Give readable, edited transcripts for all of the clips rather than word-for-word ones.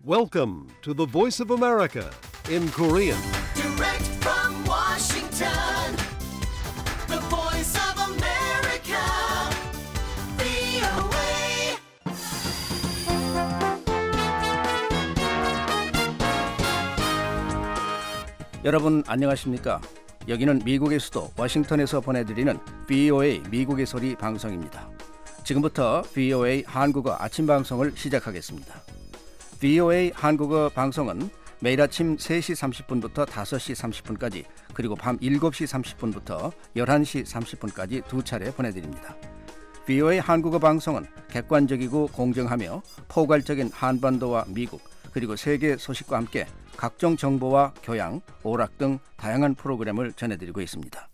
Welcome to the Voice of America in Korean. Direct from Washington, the Voice of America, VOA. 여러분 안녕하십니까? 여기는 미국의 수도 워싱턴에서 보내드리는 VOA 미국의 소리 방송입니다. 지금부터 VOA 한국어 아침 방송을 시작하겠습니다. VOA 한국어 방송은 매일 아침 3시 30분부터 5시 30분까지 그리고 밤 7시 30분부터 11시 30분까지 두 차례 보내드립니다. VOA 한국어 방송은 객관적이고 공정하며 포괄적인 한반도와 미국 그리고 세계 소식과 함께 각종 정보와 교양, 오락 등 다양한 프로그램을 전해드리고 있습니다.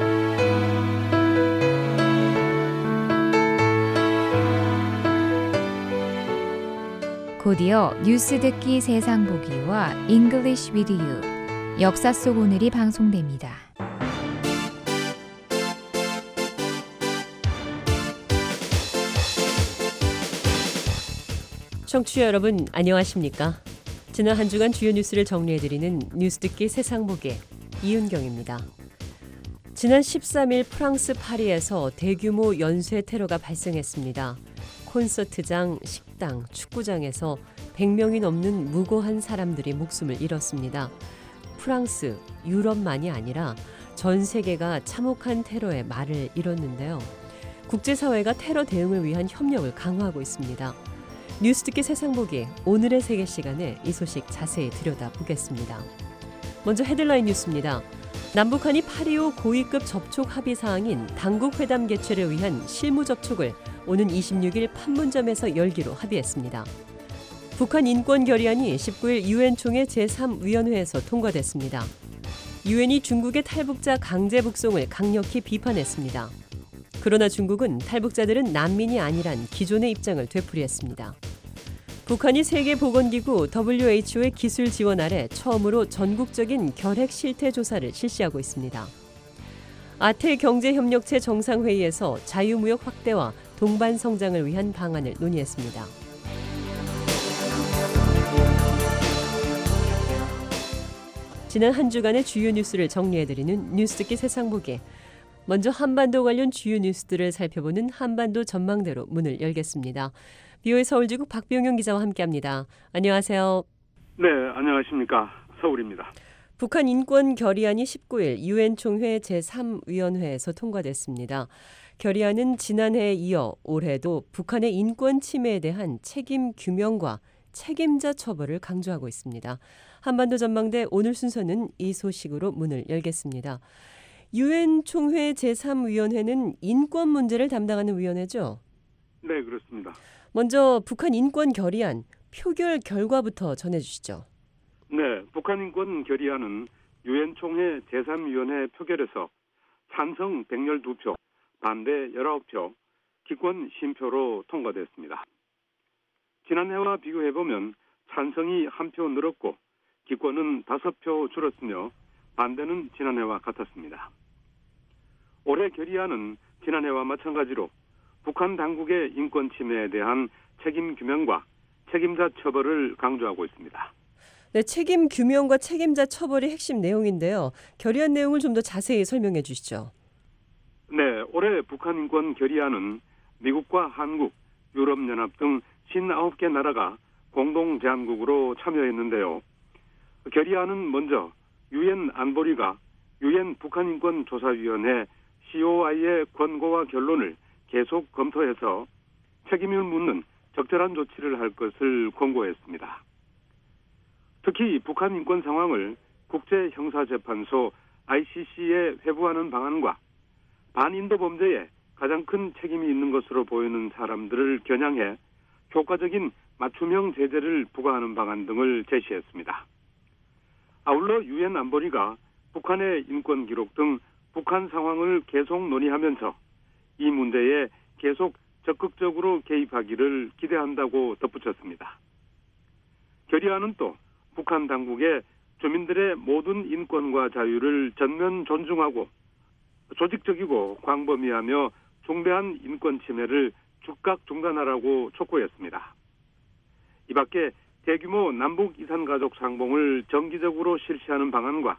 곧이어 뉴스 듣기 세상 보기와 English with you, 역사 속 오늘이 방송됩니다. 청취자 여러분 안녕하십니까? 지난 한 주간 주요 뉴스를 정리해드리는 뉴스 듣기 세상 보기 이은경입니다. 지난 13일 프랑스 파리에서 대규모 연쇄 테러가 발생했습니다. 콘서트장, 식당, 축구장에서 100명이 넘는 무고한 사람들이 목숨을 잃었습니다. 프랑스, 유럽만이 아니라 전 세계가 참혹한 테러에 말을 잃었는데요. 국제사회가 테러 대응을 위한 협력을 강화하고 있습니다. 뉴스 듣기 세상 보기 오늘의 세계 시간에 이 소식 자세히 들여다보겠습니다. 먼저 헤드라인 뉴스입니다. 남북한이 8.25 고위급 접촉 합의 사항인 당국회담 개최를 위한 실무 접촉을 오는 26일 판문점에서 열기로 합의했습니다. 북한 인권 결의안이 19일 유엔 총회 제3위원회에서 통과됐습니다. 유엔이 중국의 탈북자 강제 북송을 강력히 비판했습니다. 그러나 중국은 탈북자들은 난민이 아니란 기존의 입장을 되풀이했습니다. 북한이 세계보건기구 WHO의 기술 지원 아래 처음으로 전국적인 결핵 실태 조사를 실시하고 있습니다. 아태 경제협력체 정상회의에서 자유무역 확대와 동반 성장을 위한 방안을 논의했습니다. 지난 한 주간의 주요 뉴스를 정리해드리는 뉴스 듣기 세상 보기. 먼저 한반도 관련 주요 뉴스들을 살펴보는 한반도 전망대로 문을 열겠습니다. VOA 서울지국 박병용 기자와 함께합니다. 안녕하세요. 네, 안녕하십니까. 서울입니다. 북한 인권 결의안이 19일 유엔 총회 제3위원회에서 통과됐습니다. 결의안은 지난해에 이어 올해도 북한의 인권 침해에 대한 책임 규명과 책임자 처벌을 강조하고 있습니다. 한반도 전망대 오늘 순서는 이 소식으로 문을 열겠습니다. 유엔 총회 제3위원회는 인권 문제를 담당하는 위원회죠? 네, 그렇습니다. 먼저 북한 인권 결의안 표결 결과부터 전해주시죠. 네, 북한 인권 결의안은 유엔 총회 제3위원회 표결에서 찬성 112표, 반대 19표, 기권 심표로 통과됐습니다. 지난해와 비교해보면 찬성이 1표 늘었고 기권은 5표 줄었으며 반대는 지난해와 같았습니다. 올해 결의안은 지난해와 마찬가지로 북한 당국의 인권 침해에 대한 책임 규명과 책임자 처벌을 강조하고 있습니다. 네, 책임 규명과 책임자 처벌이 핵심 내용인데요. 결의안 내용을 좀 더 자세히 설명해 주시죠. 네, 올해 북한 인권 결의안은 미국과 한국, 유럽연합 등 59개 나라가 공동 제안국으로 참여했는데요. 결의안은 먼저 유엔 안보리가 유엔 북한인권조사위원회 COI의 권고와 결론을 계속 검토해서 책임을 묻는 적절한 조치를 할 것을 권고했습니다. 특히 북한 인권 상황을 국제형사재판소 ICC에 회부하는 방안과 반인도 범죄에 가장 큰 책임이 있는 것으로 보이는 사람들을 겨냥해 효과적인 맞춤형 제재를 부과하는 방안 등을 제시했습니다. 아울러 유엔 안보리가 북한의 인권 기록 등 북한 상황을 계속 논의하면서 이 문제에 계속 적극적으로 개입하기를 기대한다고 덧붙였습니다. 결의안은 또 북한 당국의 주민들의 모든 인권과 자유를 전면 존중하고 조직적이고 광범위하며 중대한 인권 침해를 즉각 중단하라고 촉구했습니다. 이 밖에 대규모 남북 이산가족 상봉을 정기적으로 실시하는 방안과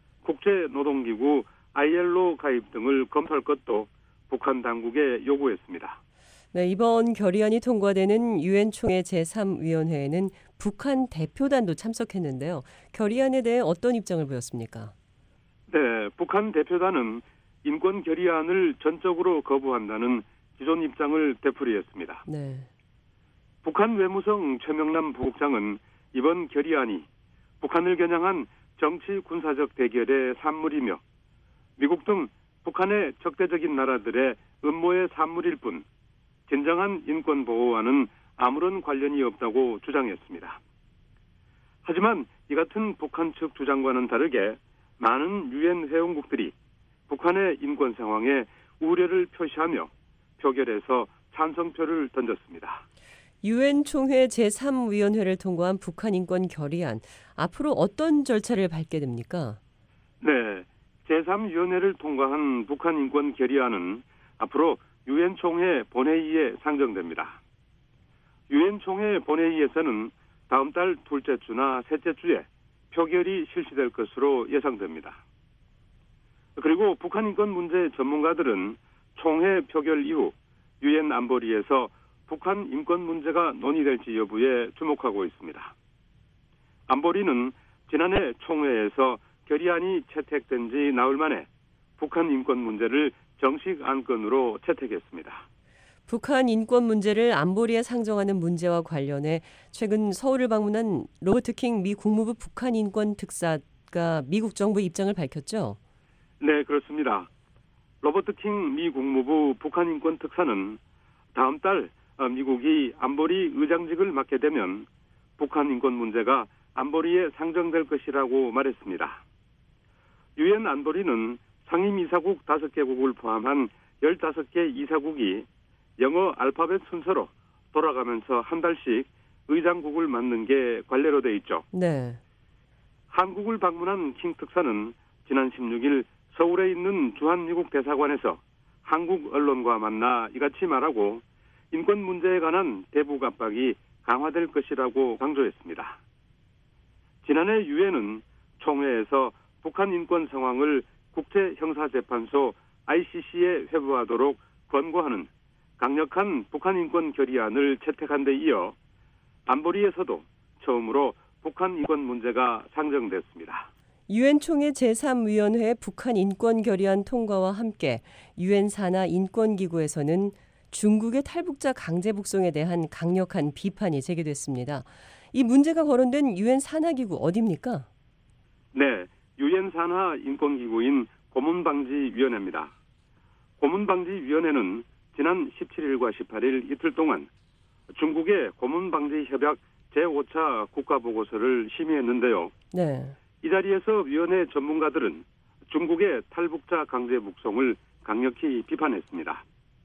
국제노동기구 ILO 가입 등을 검토할 것도 북한 당국에 요구했습니다. 네, 이번 결의안이 통과되는 유엔 총회 제3위원회에는 북한 대표단도 참석했는데요. 결의안에 대해 어떤 입장을 보였습니까? 네, 북한 대표단은 인권 결의안을 전적으로 거부한다는 기존 입장을 되풀이했습니다. 네. 북한 외무성 최명남 부국장은 이번 결의안이 북한을 겨냥한 정치 군사적 대결의 산물이며 미국 등 북한의 적대적인 나라들의 음모의 산물일 뿐 진정한 인권 보호와는 아무런 관련이 없다고 주장했습니다. 하지만 이 같은 북한 측 주장과는 다르게 많은 유엔 회원국들이 북한의 인권 상황에 우려를 표시하며 표결에서 찬성표를 던졌습니다. 유엔 총회 제3위원회를 통과한 북한 인권 결의안, 앞으로 어떤 절차를 밟게 됩니까? 네, 제3위원회를 통과한 북한 인권 결의안은 앞으로 유엔 총회 본회의에 상정됩니다. 유엔 총회 본회의에서는 다음 달 둘째 주나 셋째 주에 표결이 실시될 것으로 예상됩니다. 그리고 북한 인권 문제 전문가들은 총회 표결 이후 유엔 안보리에서 북한 인권 문제가 논의될지 여부에 주목하고 있습니다. 안보리는 지난해 총회에서 결의안이 채택된 지 나흘 만에 북한 인권 문제를 정식 안건으로 채택했습니다. 북한 인권 문제를 안보리에 상정하는 문제와 관련해 최근 서울을 방문한 로버트 킹 미 국무부 북한 인권 특사가 미국 정부 입장을 밝혔죠? 네, 그렇습니다. 로버트 킹 미 국무부 북한 인권 특사는 다음 달 미국이 안보리 의장직을 맡게 되면 북한 인권 문제가 안보리에 상정될 것이라고 말했습니다. 유엔 안보리는 상임이사국 5개국을 포함한 15개 이사국이 영어 알파벳 순서로 돌아가면서 한 달씩 의장국을 맡는 게 관례로 돼 있죠. 네. 한국을 방문한 킹 특사는 지난 16일 서울에 있는 주한미국 대사관에서 한국 언론과 만나 이같이 말하고 인권 문제에 관한 대북 압박이 강화될 것이라고 강조했습니다. 지난해 유엔은 총회에서 북한 인권 상황을 국제형사재판소 ICC에 회부하도록 권고하는 강력한 북한 인권 결의안을 채택한 데 이어 안보리에서도 처음으로 북한 인권 문제가 상정됐습니다. 유엔 총회 제3위원회 북한 인권 결의안 통과와 함께 유엔 산하 인권기구에서는 중국의 탈북자 강제 북송에 대한 강력한 비판이 제기됐습니다. 이 문제가 거론된 유엔 산하기구 어디입니까? 네, 유엔 산하 인권기구인 고문방지위원회입니다. 고문방지위원회는 지난 17일과 18일 이틀 동안 중국의 고문방지협약 제5차 국가보고서를 심의했는데요. 네. 이 자리에서 위원회 전문가들은 중국의 탈북자 강제 북송을 강력히 비판했습니다.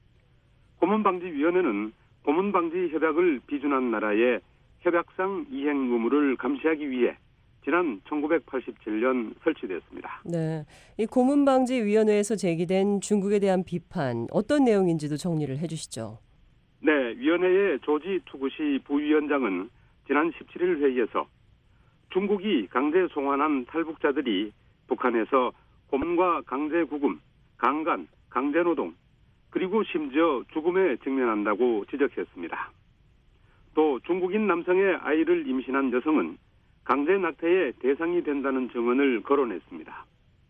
고문방지위원회는 고문방지협약을 비준한 나라의 협약상 이행 의무를 감시하기 위해 지난 1987년 설치됐습니다. 네, 이 고문방지위원회에서 제기된 중국에 대한 비판 어떤 내용인지도 정리를 해주시죠. 네, 위원회의 조지 투구시 부위원장은 지난 17일 회의에서 중국이 강제 송환한 탈북자들이 북한에서 고문과 강제 구금, 강간, 강제노동, 그리고 심지어 죽음에 직면한다고 지적했습니다. 또 중국인 남성의 아이를 임신한 여성은 강제 낙태의 대상이 된다는 증언을 거론했습니다.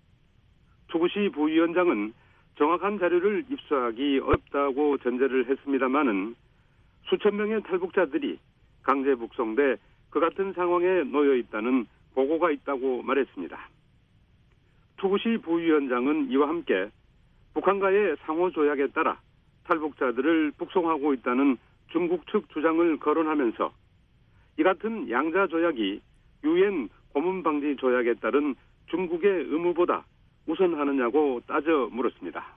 투구시 부위원장은 정확한 자료를 입수하기 어렵다고 전제를 했습니다마는 수천 명의 탈북자들이 강제 북송돼 그 같은 상황에 놓여 있다는 보고가 있다고 말했습니다. 투구시 부위원장은 이와 함께 북한과의 상호조약에 따라 탈북자들을 북송하고 있다는 중국 측 주장을 거론하면서 이 같은 양자조약이 유엔 고문방지조약에 따른 중국의 의무보다 우선하느냐고 따져 물었습니다.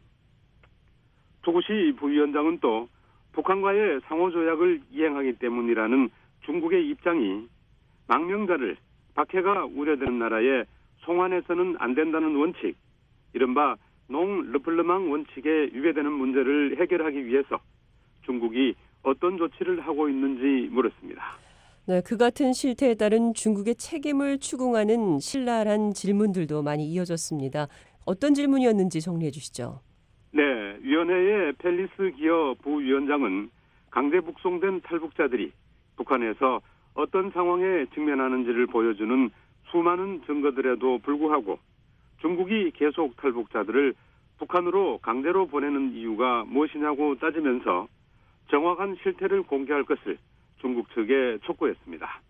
투구시 부위원장은 또 북한과의 상호조약을 이행하기 때문이라는 중국의 입장이 망명자를 박해가 우려되는 나라에 송환해서는 안 된다는 원칙, 이른바 농 르플르망 원칙에 위배되는 문제를 해결하기 위해서 중국이 어떤 조치를 하고 있는지 물었습니다. 네, 그 같은 실태에 따른 중국의 책임을 추궁하는 신랄한 질문들도 많이 이어졌습니다. 어떤 질문이었는지 정리해 주시죠. 네, 위원회의 펠리스 기어 부위원장은 강제 북송된 탈북자들이 북한에서 어떤 상황에 직면하는지를 보여주는 수많은 증거들에도 불구하고 중국이 계속 탈북자들을 북한으로 강제로 보내는 이유가 무엇이냐고 따지면서 정확한 실태를 공개할 것을 중국 측에 촉구했습니다.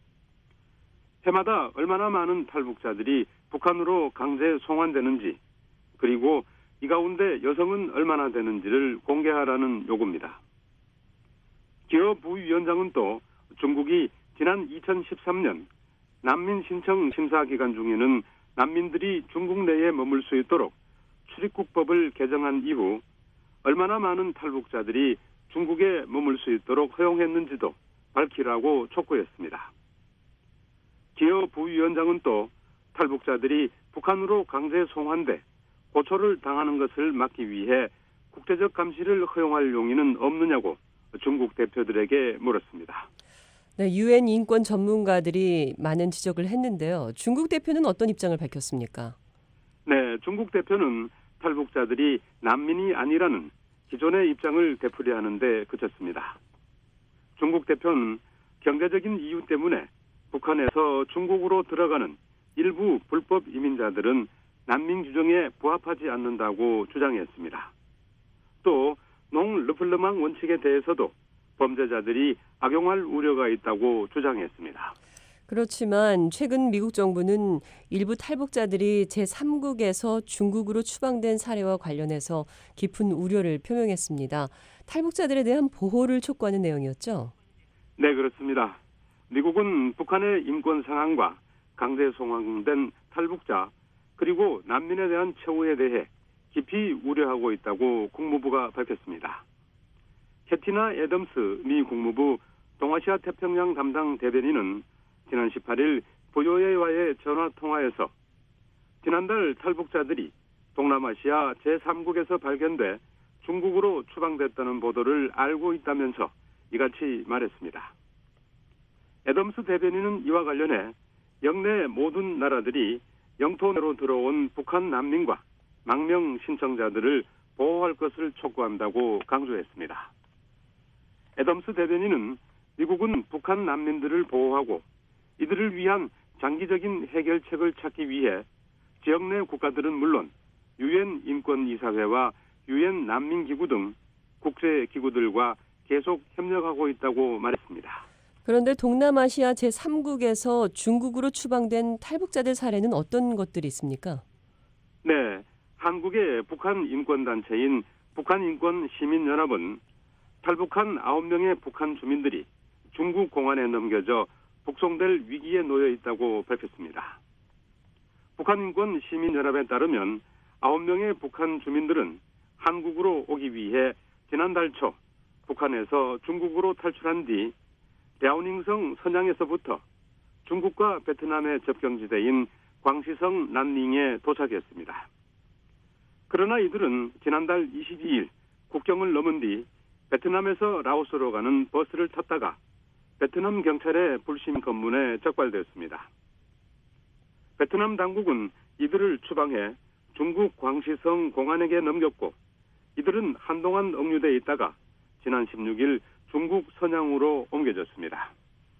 해마다 얼마나 많은 탈북자들이 북한으로 강제 송환되는지, 그리고 이 가운데 여성은 얼마나 되는지를 공개하라는 요구입니다. 기어 부위원장은 또 중국이 지난 2013년 난민 신청 심사 기간 중에는 난민들이 중국 내에 머물 수 있도록 출입국법을 개정한 이후 얼마나 많은 탈북자들이 중국에 머물 수 있도록 허용했는지도 밝히라고 촉구했습니다. 기어 부위원장은 또 탈북자들이 북한으로 강제 송환돼 고초를 당하는 것을 막기 위해 국제적 감시를 허용할 용의는 없느냐고 중국 대표들에게 물었습니다. 네, 유엔 인권 전문가들이 많은 지적을 했는데요. 중국 대표는 어떤 입장을 밝혔습니까? 네, 중국 대표는 탈북자들이 난민이 아니라는 기존의 입장을 되풀이하는데 그쳤습니다. 중국 대표는 경제적인 이유 때문에 북한에서 중국으로 들어가는 일부 불법 이민자들은 난민 규정에 부합하지 않는다고 주장했습니다. 또 농르플르망 원칙에 대해서도 범죄자들이 악용할 우려가 있다고 주장했습니다. 그렇지만 최근 미국 정부는 일부 탈북자들이 제3국에서 중국으로 추방된 사례와 관련해서 깊은 우려를 표명했습니다. 탈북자들에 대한 보호를 촉구하는 내용이었죠? 네, 그렇습니다. 미국은 북한의 인권 상황과 강제 송환된 탈북자 그리고 난민에 대한 처우에 대해 깊이 우려하고 있다고 국무부가 밝혔습니다. 캐티나 애덤스 미 국무부 동아시아 태평양 담당 대변인은 지난 18일 VOA와의 전화통화에서 지난달 탈북자들이 동남아시아 제3국에서 발견돼 중국으로 추방됐다는 보도를 알고 있다면서 이같이 말했습니다. 애덤스 대변인은 이와 관련해 영내 모든 나라들이 영토 내로 들어온 북한 난민과 망명 신청자들을 보호할 것을 촉구한다고 강조했습니다. 애덤스 대변인은 미국은 북한 난민들을 보호하고 이들을 위한 장기적인 해결책을 찾기 위해 지역 내 국가들은 물론 유엔 인권이사회와 유엔 난민기구 등 국제기구들과 계속 협력하고 있다고 말했습니다. 그런데 동남아시아 제3국에서 중국으로 추방된 탈북자들 사례는 어떤 것들이 있습니까? 네, 한국의 북한 인권단체인 북한인권시민연합은 탈북한 9명의 북한 주민들이 중국 공안에 넘겨져 북송될 위기에 놓여 있다고 밝혔습니다. 북한인권시민연합에 따르면 9명의 북한 주민들은 한국으로 오기 위해 지난달 초 북한에서 중국으로 탈출한 뒤 랴오닝성 선양에서부터 중국과 베트남의 접경지대인 광시성 난닝에 도착했습니다. 그러나 이들은 지난달 22일 국경을 넘은 뒤 베트남에서 라오스로 가는 버스를 탔다가 베트남 경찰의 불심 검문에 적발되었습니다. 베트남 당국은 이들을 추방해 중국 광시성 공안에게 넘겼고 이들은 한동안 억류돼 있다가 지난 16일 중국 선양으로 옮겨졌습니다.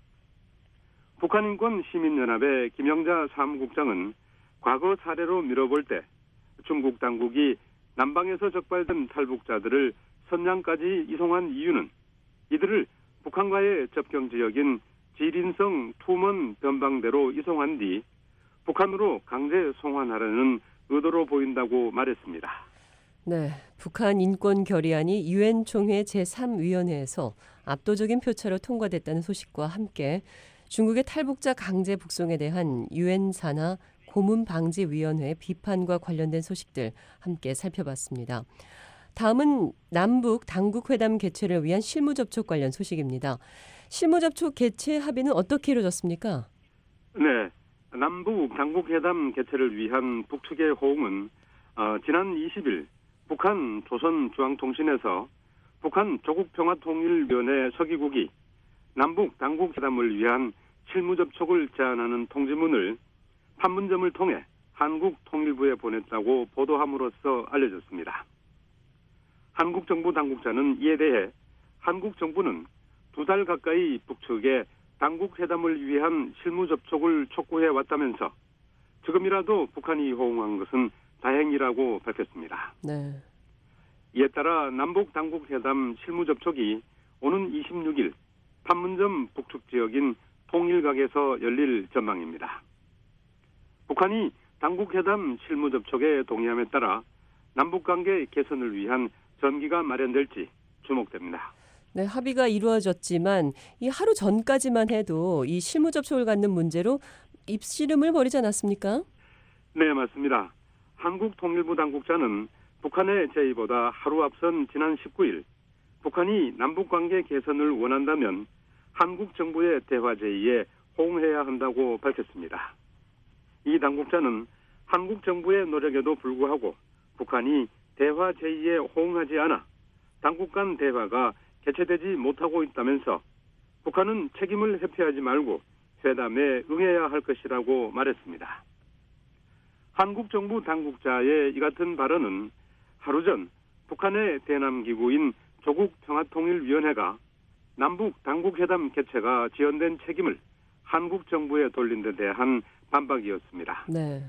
북한인권시민연합의 김영자 사무국장은 과거 사례로 미뤄볼 때 중국 당국이 남방에서 적발된 탈북자들을 선양까지 이송한 이유는 이들을 북한과의 접경지역인 지린성 투먼 변방대로 이송한 뒤 북한으로 강제 송환하려는 의도로 보인다고 말했습니다. 네, 북한 인권 결의안이 유엔 총회 제3위원회에서 압도적인 표차로 통과됐다는 소식과 함께 중국의 탈북자 강제 북송에 대한 유엔 산하 고문 방지 위원회 비판과 관련된 소식들 함께 살펴봤습니다. 다음은 남북 당국 회담 개최를 위한 실무 접촉 관련 소식입니다. 실무 접촉 개최 합의는 어떻게 이루어졌습니까? 네, 남북 당국 회담 개최를 위한 북측의 호응은 지난 20일 북한 조선중앙통신에서 북한 조국평화통일위원회 서기국이 남북 당국 회담을 위한 실무 접촉을 제한하는 통지문을 판문점을 통해 한국통일부에 보냈다고 보도함으로써 알려졌습니다. 한국 정부 당국자는 이에 대해 한국 정부는 2달 가까이 북측에 당국 회담을 위한 실무 접촉을 촉구해 왔다면서 지금이라도 북한이 호응한 것은 다행이라고 밝혔습니다. 네. 이에 따라 남북 당국 회담 실무 접촉이 오는 26일 판문점 북측 지역인 통일각에서 열릴 전망입니다. 북한이 당국 회담 실무 접촉에 동의함에 따라 남북 관계 개선을 위한 전기가 마련될지 주목됩니다. 네, 합의가 이루어졌지만 이 하루 전까지만 해도 이 실무 접촉을 갖는 문제로 입씨름을 벌이지 않았습니까? 네, 맞습니다. 한국통일부 당국자는 북한의 제의보다 하루 앞선 지난 19일 북한이 남북관계 개선을 원한다면 한국 정부의 대화 제의에 호응해야 한다고 밝혔습니다. 이 당국자는 한국 정부의 노력에도 불구하고 북한이 대화 제의에 호응하지 않아 당국 간 대화가 개최되지 못하고 있다면서 북한은 책임을 회피하지 말고 회담에 응해야 할 것이라고 말했습니다. 한국 정부 당국자의 이 같은 발언은 하루 전 북한의 대남기구인 조국평화통일위원회가 남북 당국회담 개최가 지연된 책임을 한국 정부에 돌린 데 대한 반박이었습니다. 네.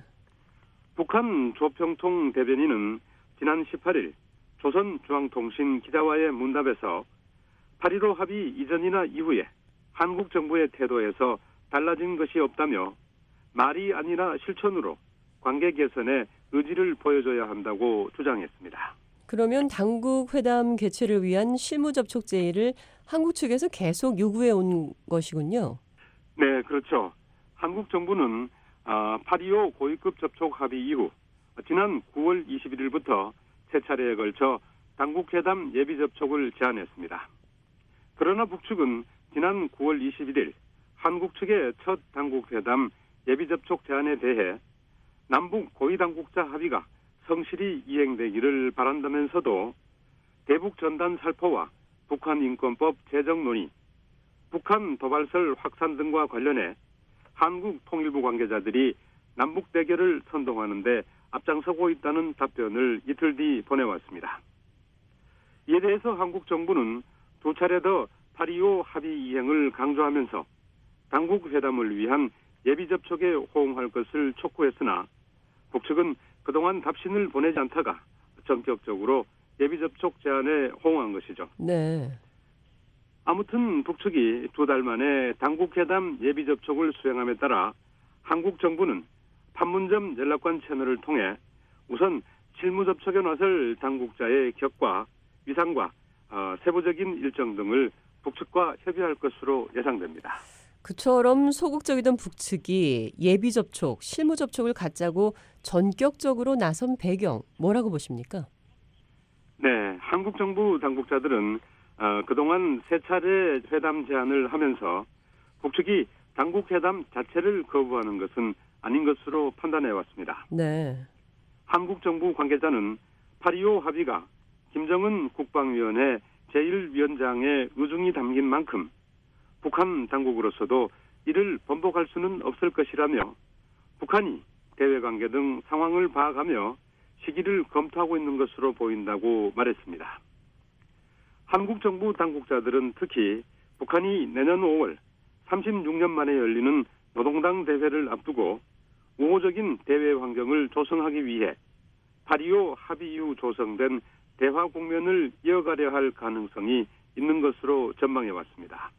북한 조평통 대변인은 지난 18일 조선중앙통신 기자와의 문답에서 8.15 합의 이전이나 이후에 한국 정부의 태도에서 달라진 것이 없다며 말이 아니라 실천으로 관계 개선에 의지를 보여줘야 한다고 주장했습니다. 그러면 당국 회담 개최를 위한 실무 접촉 제의를 한국 측에서 계속 요구해 온 것이군요. 네, 그렇죠. 한국 정부는 8.25 고위급 접촉 합의 이후 지난 9월 21일부터 세 차례에 걸쳐 당국회담 예비 접촉을 제안했습니다. 그러나 북측은 지난 9월 21일 한국 측의 첫 당국회담 예비 접촉 제안에 대해 남북 고위당국자 합의가 성실히 이행되기를 바란다면서도 대북 전단 살포와 북한 인권법 제정 논의, 북한 도발설 확산 등과 관련해 한국 통일부 관계자들이 남북 대결을 선동하는 데 앞장서고 있다는 답변을 이틀 뒤 보내왔습니다. 이에 대해서 한국 정부는 두 차례 더 8.25 합의 이행을 강조하면서 당국 회담을 위한 예비 접촉에 호응할 것을 촉구했으나 북측은 그동안 답신을 보내지 않다가 전격적으로 예비 접촉 제안에 호응한 것이죠. 네. 아무튼 북측이 2달 만에 당국회담 예비 접촉을 수행함에 따라 한국 정부는 판문점 연락관 채널을 통해 우선 실무 접촉에 나설 당국자의 격과 위상과 세부적인 일정 등을 북측과 협의할 것으로 예상됩니다. 그처럼 소극적이던 북측이 예비 접촉, 실무 접촉을 갖자고 전격적으로 나선 배경 뭐라고 보십니까? 네, 한국 정부 당국자들은 그동안 세 차례 회담 제안을 하면서 북측이 당국 회담 자체를 거부하는 것은 아닌 것으로 판단해 왔습니다. 네. 한국 정부 관계자는 8.25 합의가 김정은 국방위원회 제1위원장의 의중이 담긴 만큼 북한 당국으로서도 이를 번복할 수는 없을 것이라며 북한이 대외관계 등 상황을 봐가며 시기를 검토하고 있는 것으로 보인다고 말했습니다. 한국 정부 당국자들은 특히 북한이 내년 5월 36년 만에 열리는 노동당 대회를 앞두고 우호적인 대외 환경을 조성하기 위해 8.25 합의 이후 조성된 대화 국면을 이어가려 할 가능성이 있는 것으로 전망해 왔습니다.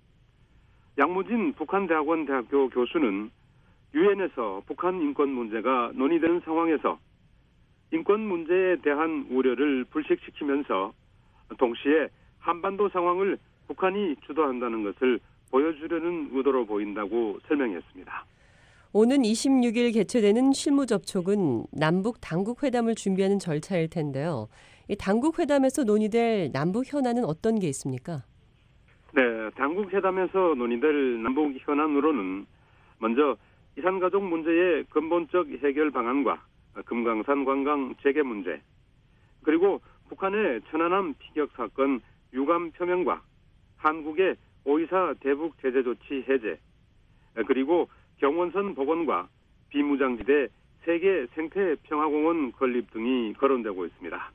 양무진 북한대학원 대학교 교수는 유엔에서 북한 인권 문제가 논의되는 상황에서 인권 문제에 대한 우려를 불식시키면서 동시에 한반도 상황을 북한이 주도한다는 것을 보여주려는 의도로 보인다고 설명했습니다. 오는 26일 개최되는 실무 접촉은 남북 당국 회담을 준비하는 절차일 텐데요. 이 당국 회담에서 논의될 남북 현안은 어떤 게 있습니까? 네, 당국 회담에서 논의될 남북 현안으로는 먼저 이산가족 문제의 근본적 해결 방안과 금강산 관광 재개 문제, 그리고 북한의 천안함 피격 사건 유감 표명과 한국의 5.24 대북 제재 조치 해제, 그리고 경원선 복원과 비무장지대 세계 생태평화공원 건립 등이 거론되고 있습니다.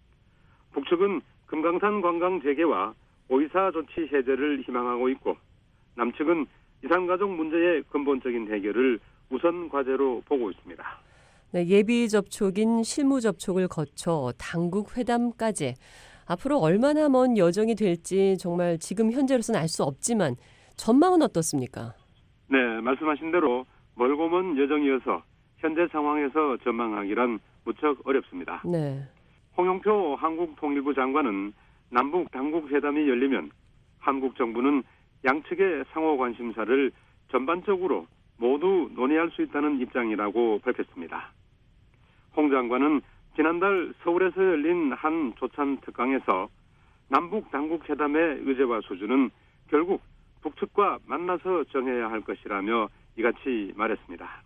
북측은 금강산 관광 재개와 오이사 조치 해제를 희망하고 있고 남측은 이산가족 문제의 근본적인 해결을 우선 과제로 보고 있습니다. 네, 예비 접촉인 실무 접촉을 거쳐 당국 회담까지 앞으로 얼마나 먼 여정이 될지 정말 지금 현재로서는 알 수 없지만 전망은 어떻습니까? 네, 말씀하신 대로 멀고 먼 여정이어서 현재 상황에서 전망하기란 무척 어렵습니다. 네. 홍영표 한국통일부 장관은 남북 당국 회담이 열리면 한국 정부는 양측의 상호 관심사를 전반적으로 모두 논의할 수 있다는 입장이라고 밝혔습니다. 홍 장관은 지난달 서울에서 열린 한 조찬 특강에서 남북 당국 회담의 의제와 수준은 결국 북측과 만나서 정해야 할 것이라며 이같이 말했습니다.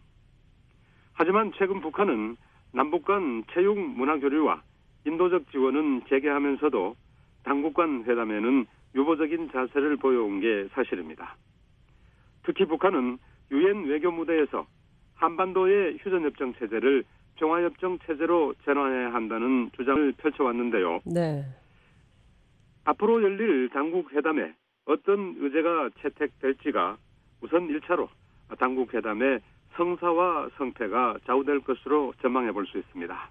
하지만 최근 북한은 남북 간 체육 문화 교류와 인도적 지원은 재개하면서도 당국 간 회담에는 유보적인 자세를 보여온 게 사실입니다. 특히 북한은 유엔 외교 무대에서 한반도의 휴전협정 체제를 평화협정 체제로 전환해야 한다는 주장을 펼쳐왔는데요. 네. 앞으로 열릴 당국 회담에 어떤 의제가 채택될지가 우선 1차로 당국 회담의 성사와 성패가 좌우될 것으로 전망해 볼 수 있습니다.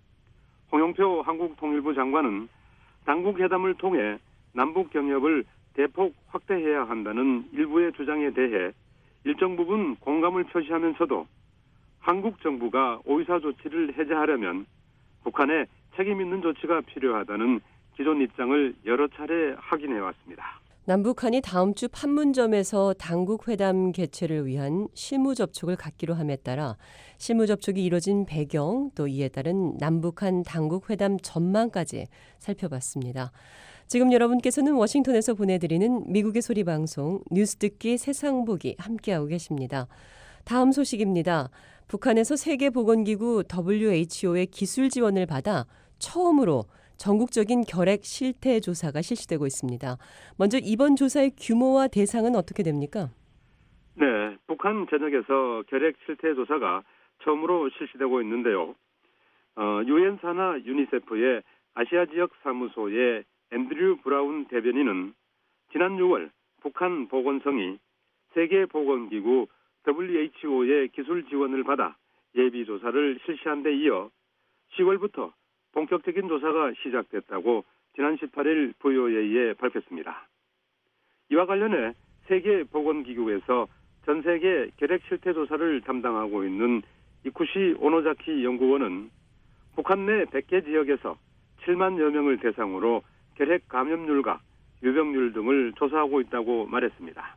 홍영표 한국통일부 장관은 당국 회담을 통해 남북 경협을 대폭 확대해야 한다는 일부의 주장에 대해 일정 부분 공감을 표시하면서도 한국 정부가 오이사 조치를 해제하려면 북한에 책임 있는 조치가 필요하다는 기존 입장을 여러 차례 확인해 왔습니다. 남북한이 다음 주 판문점에서 당국 회담 개최를 위한 실무 접촉을 갖기로 함에 따라 실무 접촉이 이뤄진 배경 또 이에 따른 남북한 당국 회담 전망까지 살펴봤습니다. 지금 여러분께서는 워싱턴에서 보내드리는 미국의 소리 방송 뉴스 듣기 세상 보기 함께하고 계십니다. 다음 소식입니다. 북한에서 세계보건기구 WHO의 기술 지원을 받아 처음으로 전국적인 결핵 실태 조사가 실시되고 있습니다. 먼저 이번 조사의 규모와 대상은 어떻게 됩니까? 네, 북한 전역에서 결핵 실태 조사가 처음으로 실시되고 있는데요. 유엔 산하 유니세프의 아시아 지역 사무소의 앤드류 브라운 대변인은 지난 6월 북한 보건성이 세계보건기구 WHO의 기술 지원을 받아 예비 조사를 실시한 데 이어 10월부터 본격적인 조사가 시작됐다고 지난 18일 VOA에 밝혔습니다. 이와 관련해 세계보건기구에서 전 세계 결핵 실태 조사를 담당하고 있는 이쿠시 오노자키 연구원은 북한 내 100개 지역에서 7만여 명을 대상으로 결핵 감염률과 유병률 등을 조사하고 있다고 말했습니다.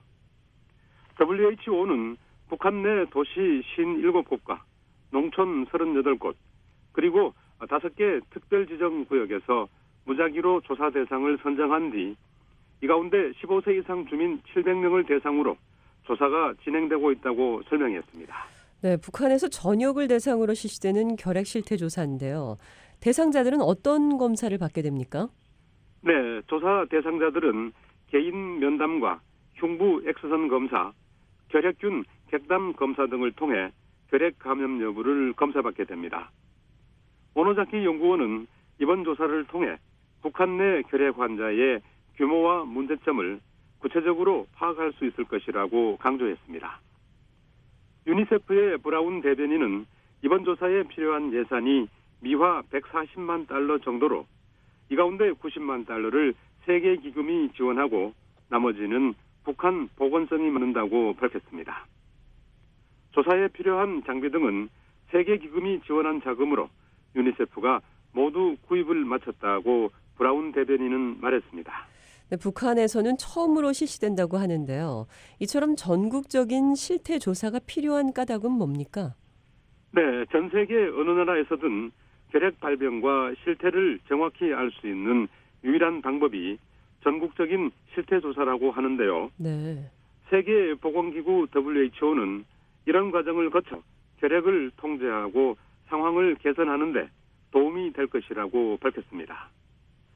WHO는 북한 내 도시 57곳과 농촌 38곳 그리고 5개 특별지정구역에서 무작위로 조사 대상을 선정한 뒤 이 가운데 15세 이상 주민 700명을 대상으로 조사가 진행되고 있다고 설명했습니다. 네, 북한에서 전역을 대상으로 실시되는 결핵 실태 조사인데요. 대상자들은 어떤 검사를 받게 됩니까? 네, 조사 대상자들은 개인 면담과 흉부 X선 검사, 결핵균 객담 검사 등을 통해 결핵 감염 여부를 검사받게 됩니다. 오노자키 연구원은 이번 조사를 통해 북한 내 결핵 환자의 규모와 문제점을 구체적으로 파악할 수 있을 것이라고 강조했습니다. 유니세프의 브라운 대변인은 이번 조사에 필요한 예산이 미화 140만 달러 정도로 이 가운데 90만 달러를 세계 기금이 지원하고 나머지는 북한 보건성이 맡는다고 밝혔습니다. 조사에 필요한 장비 등은 세계 기금이 지원한 자금으로 유니세프가 모두 구입을 마쳤다고 브라운 대변인은 말했습니다. 네, 북한에서는 처음으로 실시된다고 하는데요. 이처럼 전국적인 실태 조사가 필요한 까닭은 뭡니까? 네, 전 세계 어느 나라에서든 결핵 발병과 실태를 정확히 알 수 있는 유일한 방법이 전국적인 실태 조사라고 하는데요. 네. 세계보건기구 WHO는 이런 과정을 거쳐 결핵을 통제하고 상황을 개선하는 데 도움이 될 것이라고 밝혔습니다.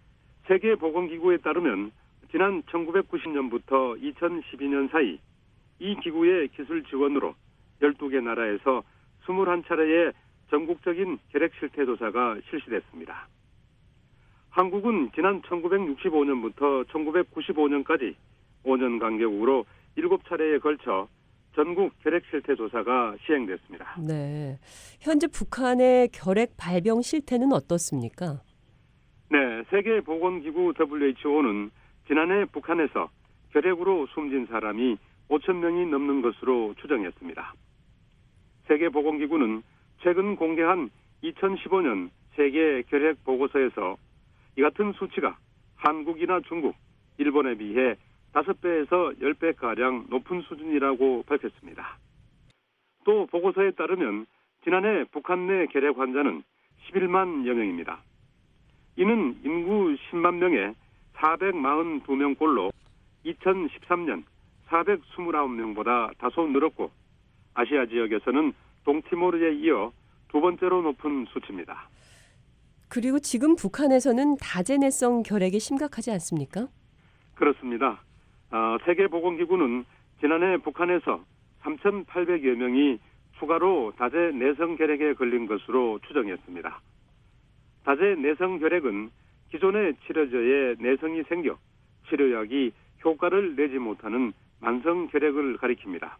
세계보건기구에 따르면 지난 1990년부터 2012년 사이 이 기구의 기술 지원으로 12개 나라에서 21차례의 전국적인 결핵 실태 조사가 실시됐습니다. 한국은 지난 1965년부터 1995년까지 5년 간격으로 7차례에 걸쳐 전국 결핵 실태 조사가 시행됐습니다. 네. 현재 북한의 결핵 발병 실태는 어떻습니까? 네, 세계보건기구 WHO는 지난해 북한에서 결핵으로 숨진 사람이 5천 명이 넘는 것으로 추정했습니다. 세계보건기구는 최근 공개한 2015년 세계 결핵 보고서에서 이 같은 수치가 한국이나 중국, 일본에 비해 5배에서 10배가량 높은 수준이라고 밝혔습니다. 또 보고서에 따르면 지난해 북한 내 결핵 환자는 11만여 명입니다. 이는 인구 10만 명에 442명꼴로 2013년 429명보다 다소 늘었고 아시아 지역에서는 동티모르에 이어 두 번째로 높은 수치입니다. 그리고 지금 북한에서는 다제내성 결핵이 심각하지 않습니까? 그렇습니다. 세계보건기구는 지난해 북한에서 3,800여 명이 추가로 다제내성 결핵에 걸린 것으로 추정했습니다. 다제내성 결핵은 기존의 치료제에 내성이 생겨 치료약이 효과를 내지 못하는 만성 결핵을 가리킵니다.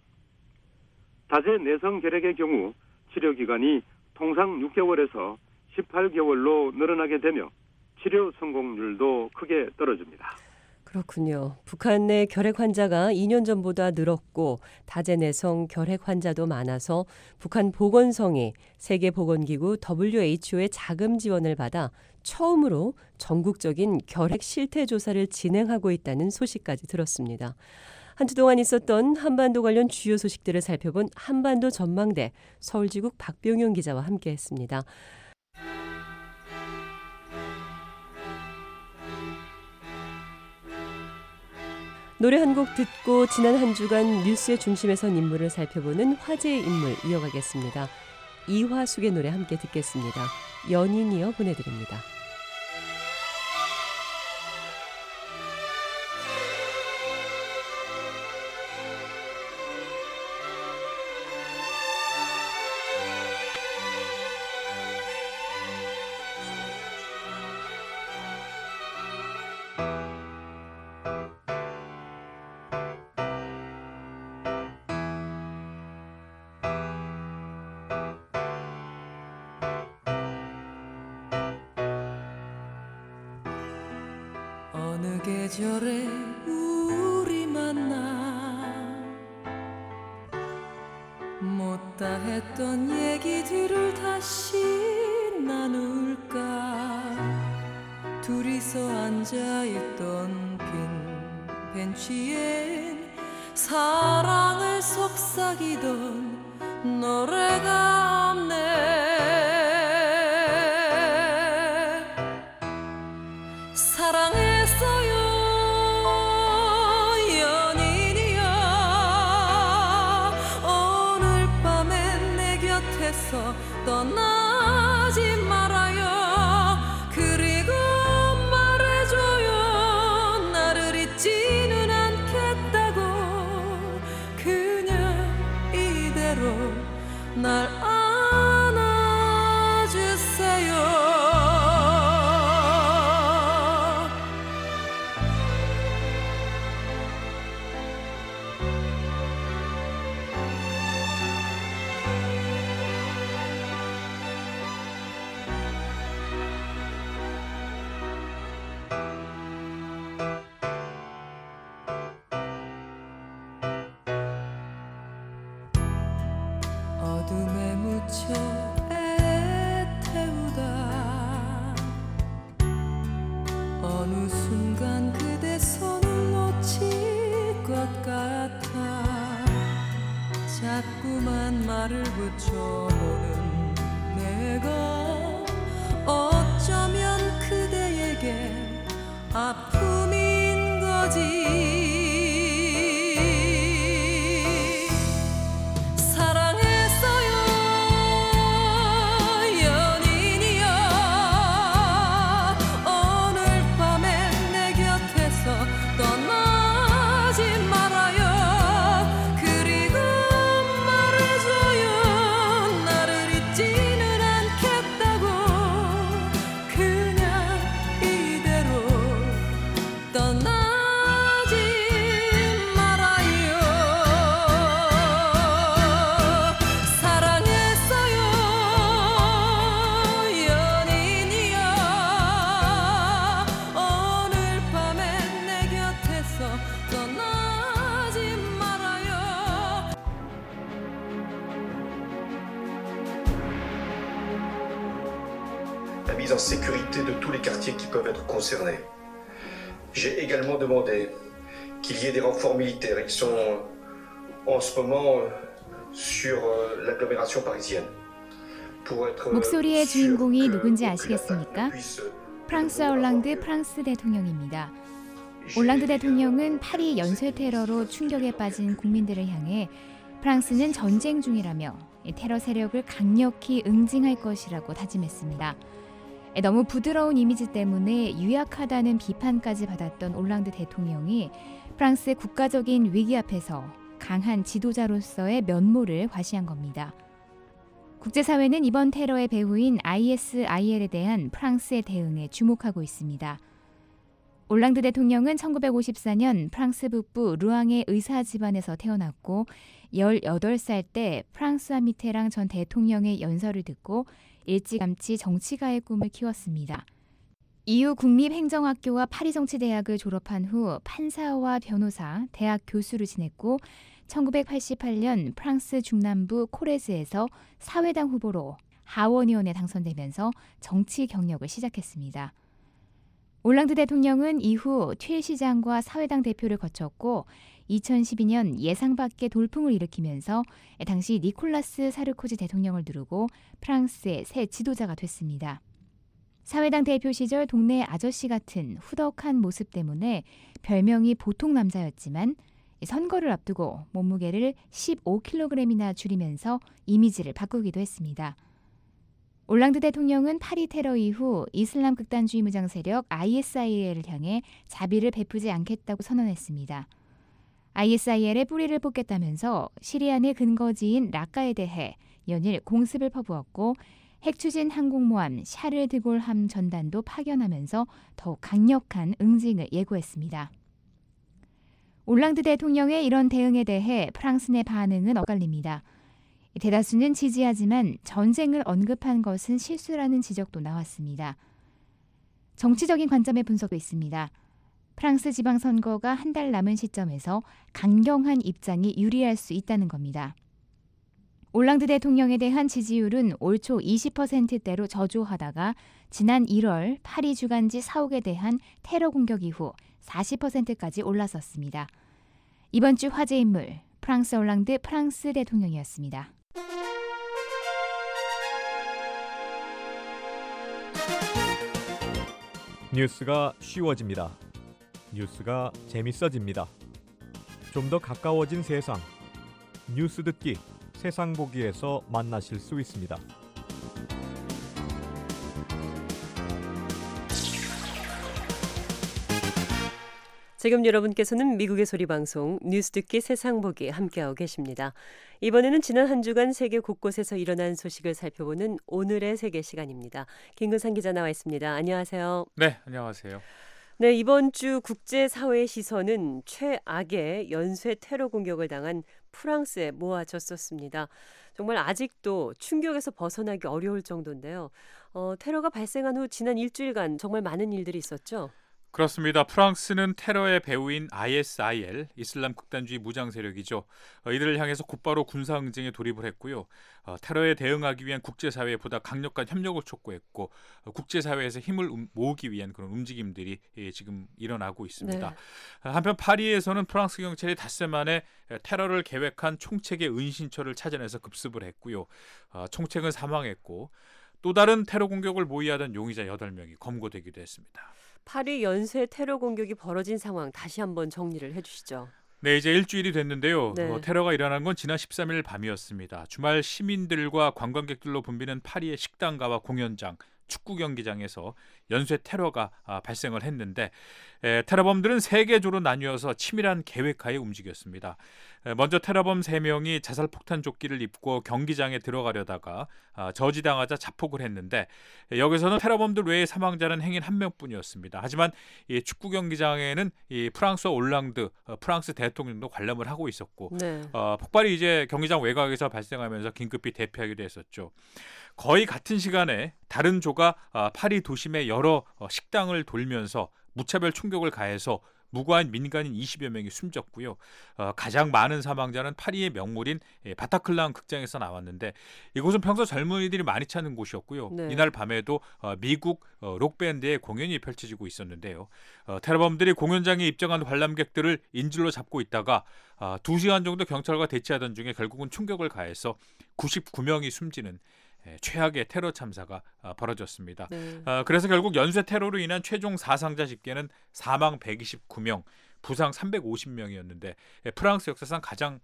다제내성 결핵의 경우 치료 기간이 통상 6개월에서 18개월로 늘어나게 되며 치료 성공률도 크게 떨어집니다. 그렇군요. 북한 내 결핵 환자가 2년 전보다 늘었고 다제내성 결핵 환자도 많아서 북한 보건성이 세계보건기구 WHO의 자금 지원을 받아 처음으로 전국적인 결핵 실태 조사를 진행하고 있다는 소식까지 들었습니다. 한 주 동안 있었던 한반도 관련 주요 소식들을 살펴본 한반도 전망대 서울지국 박병용 기자와 함께했습니다. 노래 한 곡 듣고 지난 한 주간 뉴스의 중심에 선 인물을 살펴보는 화제의 인물 이어가겠습니다. 이화숙의 노래 함께 듣겠습니다. 연인이여 보내드립니다. 어느 계절에 우리 만나 못다 했던 얘기들을 다시 나눌까 둘이서 앉아있던 빈 벤치엔 사랑을 속삭이던 노래가 없네 사랑했어요 연인이여 오늘 밤엔 내 곁에서 떠나지 말아요 그리고 말해줘요 나를 잊지는 않겠다고 그녀 이대로 날 안아주세요 어둠에 묻혀 애태우다 어느 순간 그대 손을 놓칠 것 같아 자꾸만 말을 붙여보는 내가 어쩌면 그대에게 아픔인 거지 떠나지 말아요 mise en sécurité de tous les quartiers qui peuvent être concernés. J'ai également demandé qu'il y ait des renforts militaires. Ils sont en ce moment sur l'agglomération parisienne. 목소리의 주인공이 누군지 아시겠습니까? 프랑스와 올랑드 프랑스 대통령입니다. 올랑드 대통령은 파리 연쇄 테러로 충격에 빠진 국민들을 향해 프랑스는 전쟁 중이라며 테러 세력을 강력히 응징할 것이라고 다짐했습니다. 너무 부드러운 이미지 때문에 유약하다는 비판까지 받았던 올랑드 대통령이 프랑스의 국가적인 위기 앞에서 강한 지도자로서의 면모를 과시한 겁니다. 국제사회는 이번 테러의 배후인 ISIL에 대한 프랑스의 대응에 주목하고 있습니다. 올랑드 대통령은 1954년 프랑스 북부 루앙의 의사 집안에서 태어났고 18살 때 프랑스와 미테랑 전 대통령의 연설을 듣고 일찌감치 정치가의 꿈을 키웠습니다. 이후 국립행정학교와 파리정치대학을 졸업한 후 판사와 변호사, 대학 교수를 지냈고 1988년 프랑스 중남부 코레즈에서 사회당 후보로 하원의원에 당선되면서 정치 경력을 시작했습니다. 올랑드 대통령은 이후 튀엘 시장과 사회당 대표를 거쳤고 2012년 예상 밖의 돌풍을 일으키면서 당시 니콜라스 사르코지 대통령을 누르고 프랑스의 새 지도자가 됐습니다. 사회당 대표 시절 동네 아저씨 같은 후덕한 모습 때문에 별명이 보통 남자였지만 선거를 앞두고 몸무게를 15kg이나 줄이면서 이미지를 바꾸기도 했습니다. 올랑드 대통령은 파리 테러 이후 이슬람 극단주의 무장 세력 ISIL을 향해 자비를 베푸지 않겠다고 선언했습니다. ISIL의 뿌리를 뽑겠다면서 시리아 내 근거지인 라카에 대해 연일 공습을 퍼부었고 핵추진 항공모함 샤르드골함 전단도 파견하면서 더욱 강력한 응징을 예고했습니다. 올랑드 대통령의 이런 대응에 대해 프랑스 내 반응은 엇갈립니다. 대다수는 지지하지만 전쟁을 언급한 것은 실수라는 지적도 나왔습니다. 정치적인 관점의 분석도 있습니다. 프랑스 지방선거가 한 달 남은 시점에서 강경한 입장이 유리할 수 있다는 겁니다. 올랑드 대통령에 대한 지지율은 올 초 20%대로 저조하다가 지난 1월 파리 주간지 사옥에 대한 테러 공격 이후 40%까지 올라섰습니다. 이번 주 화제 인물 프랑스 올랑드 프랑스 대통령이었습니다. 뉴스가 쉬워집니다. 뉴스가 재밌어집니다. 좀 더 가까워진 세상. 뉴스 듣기, 세상 보기에서 만나실 수 있습니다. 지금 여러분께서는 미국의 소리 방송 뉴스 듣기 세상 보기 함께하고 계십니다. 이번에는 지난 한 주간 세계 곳곳에서 일어난 소식을 살펴보는 오늘의 세계 시간입니다. 김근상 기자 나와 있습니다. 안녕하세요. 네, 안녕하세요. 네, 이번 주 국제사회의 시선은 최악의 연쇄 테러 공격을 당한 프랑스에 모아졌었습니다. 정말 아직도 충격에서 벗어나기 어려울 정도인데요. 테러가 발생한 후 지난 일주일간 정말 많은 일들이 있었죠. 그렇습니다. 프랑스는 테러의 배후인 ISIL, 이슬람 극단주의 무장 세력이죠. 이들을 향해서 곧바로 군사 응징에 돌입을 했고요. 테러에 대응하기 위한 국제사회에 보다 강력한 협력을 촉구했고 국제사회에서 힘을 모으기 위한 그런 움직임들이 지금 일어나고 있습니다. 네. 한편 파리에서는 프랑스 경찰이 닷새 만에 테러를 계획한 총책의 은신처를 찾아내서 급습을 했고요. 총책은 사망했고 또 다른 테러 공격을 모의하던 용의자 8명이 검거되기도 했습니다. 파리 연쇄 테러 공격이 벌어진 상황 다시 한번 정리를 해주시죠. 네, 이제 일주일이 됐는데요. 네. 테러가 일어난 건 지난 13일 밤이었습니다. 주말 시민들과 관광객들로 붐비는 파리의 식당가와 공연장, 축구 경기장에서 연쇄 테러가 발생을 했는데 테러범들은 3개조로 나뉘어서 치밀한 계획하에 움직였습니다. 먼저 테러범 3명이 자살폭탄 조끼를 입고 경기장에 들어가려다가 저지당하자 자폭을 했는데 여기서는 테러범들 외에 사망자는 행인 1명뿐이었습니다. 하지만 이 축구 경기장에는 이 프랑스 올랑드 프랑스 대통령도 관람을 하고 있었고 네. 폭발이 이제 경기장 외곽에서 발생하면서 긴급히 대피하기도 했었죠. 거의 같은 시간에 다른 조가 파리 도심의 여러 식당을 돌면서 무차별 충격을 가해서 무고한 민간인 20여 명이 숨졌고요. 가장 많은 사망자는 파리의 명물인 바타클랑 극장에서 나왔는데 이곳은 평소 젊은이들이 많이 찾는 곳이었고요. 네. 이날 밤에도 미국 록밴드의 공연이 펼쳐지고 있었는데요. 테러범들이 공연장에 입장한 관람객들을 인질로 잡고 있다가 2시간 정도 경찰과 대치하던 중에 결국은 충격을 가해서 99명이 숨지는 최악의 테러 참사가 벌어졌습니다. 네. 그래서 결국 연쇄 테러로 인한 최종 사상자 집계는 사망 129명, 부상 350명이었는데 프랑스 역사상 가장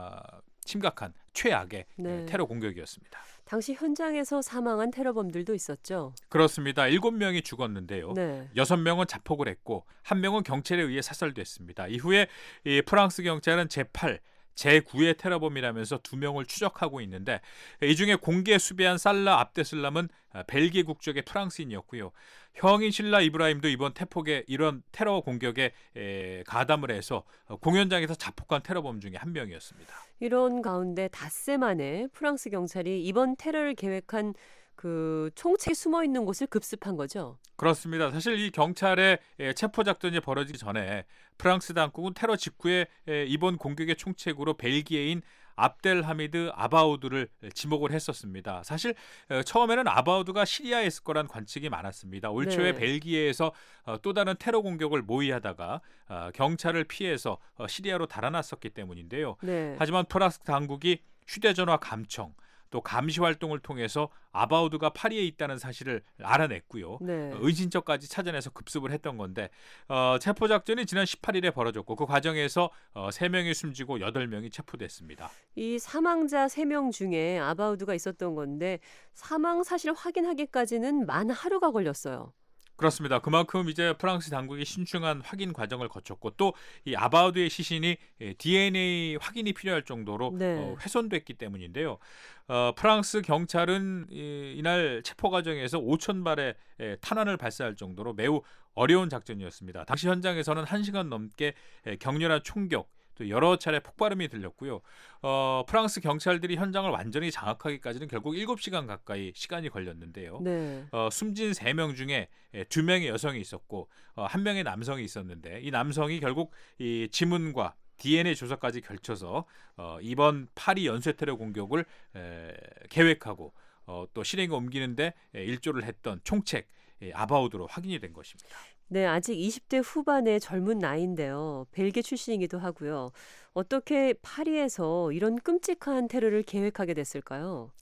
심각한 최악의 네. 테러 공격이었습니다. 당시 현장에서 사망한 테러범들도 있었죠. 그렇습니다. 7명이 죽었는데요. 네. 6명은 자폭을 했고 1명은 경찰에 의해 사살됐습니다. 이후에 이 프랑스 경찰은 제8, 제9의 테러범이라면서 2명을 추적하고 있는데 이 중에 공개 수배한 살라 압데슬람은 벨기에 국적의 프랑스인이었고요. 형인 실라 이브라임도 이번 이런 테러 공격에 가담을 해서 공연장에서 자폭한 테러범 중에 한 명이었습니다. 이런 가운데 닷새 만에 프랑스 경찰이 이번 테러를 계획한 그 총책이 숨어 있는 곳을 급습한 거죠. 그렇습니다. 사실 이 경찰의 체포 작전이 벌어지기 전에 프랑스 당국은 테러 직후에 이번 공격의 총책으로 벨기에인 압델하미드 아바우드를 지목을 했었습니다. 사실 처음에는 아바우드가 시리아에 있을 거란 관측이 많았습니다. 올 초에 네. 벨기에에서 또 다른 테러 공격을 모의하다가 경찰을 피해서 시리아로 달아났었기 때문인데요. 네. 하지만 프랑스 당국이 휴대전화 감청 또 감시 활동을 통해서 아바우드가 파리에 있다는 사실을 알아냈고요. 네. 은신처까지 찾아내서 급습을 했던 건데 체포 작전이 지난 18일에 벌어졌고 그 과정에서 3명이 숨지고 8명이 체포됐습니다. 이 사망자 3명 중에 아바우드가 있었던 건데 사망 사실 확인하기까지는 만 하루가 걸렸어요. 그렇습니다. 그만큼 이제 프랑스 당국이 신중한 확인 과정을 거쳤고 또 이 아바우드의 시신이 DNA 확인이 필요할 정도로 네. 훼손됐기 때문인데요. 프랑스 경찰은 이날 체포 과정에서 5,000발의 탄환을 발사할 정도로 매우 어려운 작전이었습니다. 당시 현장에서는 1시간 넘게 격렬한 총격, 또 여러 차례 폭발음이 들렸고요. 프랑스 경찰들이 현장을 완전히 장악하기까지는 결국 7시간 가까이 시간이 걸렸는데요. 네. 숨진 3명 중에 2명의 여성이 있었고 1명의 남성이 있었는데 이 남성이 결국 이 지문과 DNA 조사까지 걸쳐서 이번 파리 연쇄 테러 공격을 계획하고 또 실행에 옮기는데 일조를 했던 총책 아바우드로 확인이 된 것입니다. 네, 아직 20대 후반의 젊은 나이인데요. 벨기에 출신이기도 하고요. 어떻게 파리에서 이런 끔찍한 테러를 계획하게 됐을까요?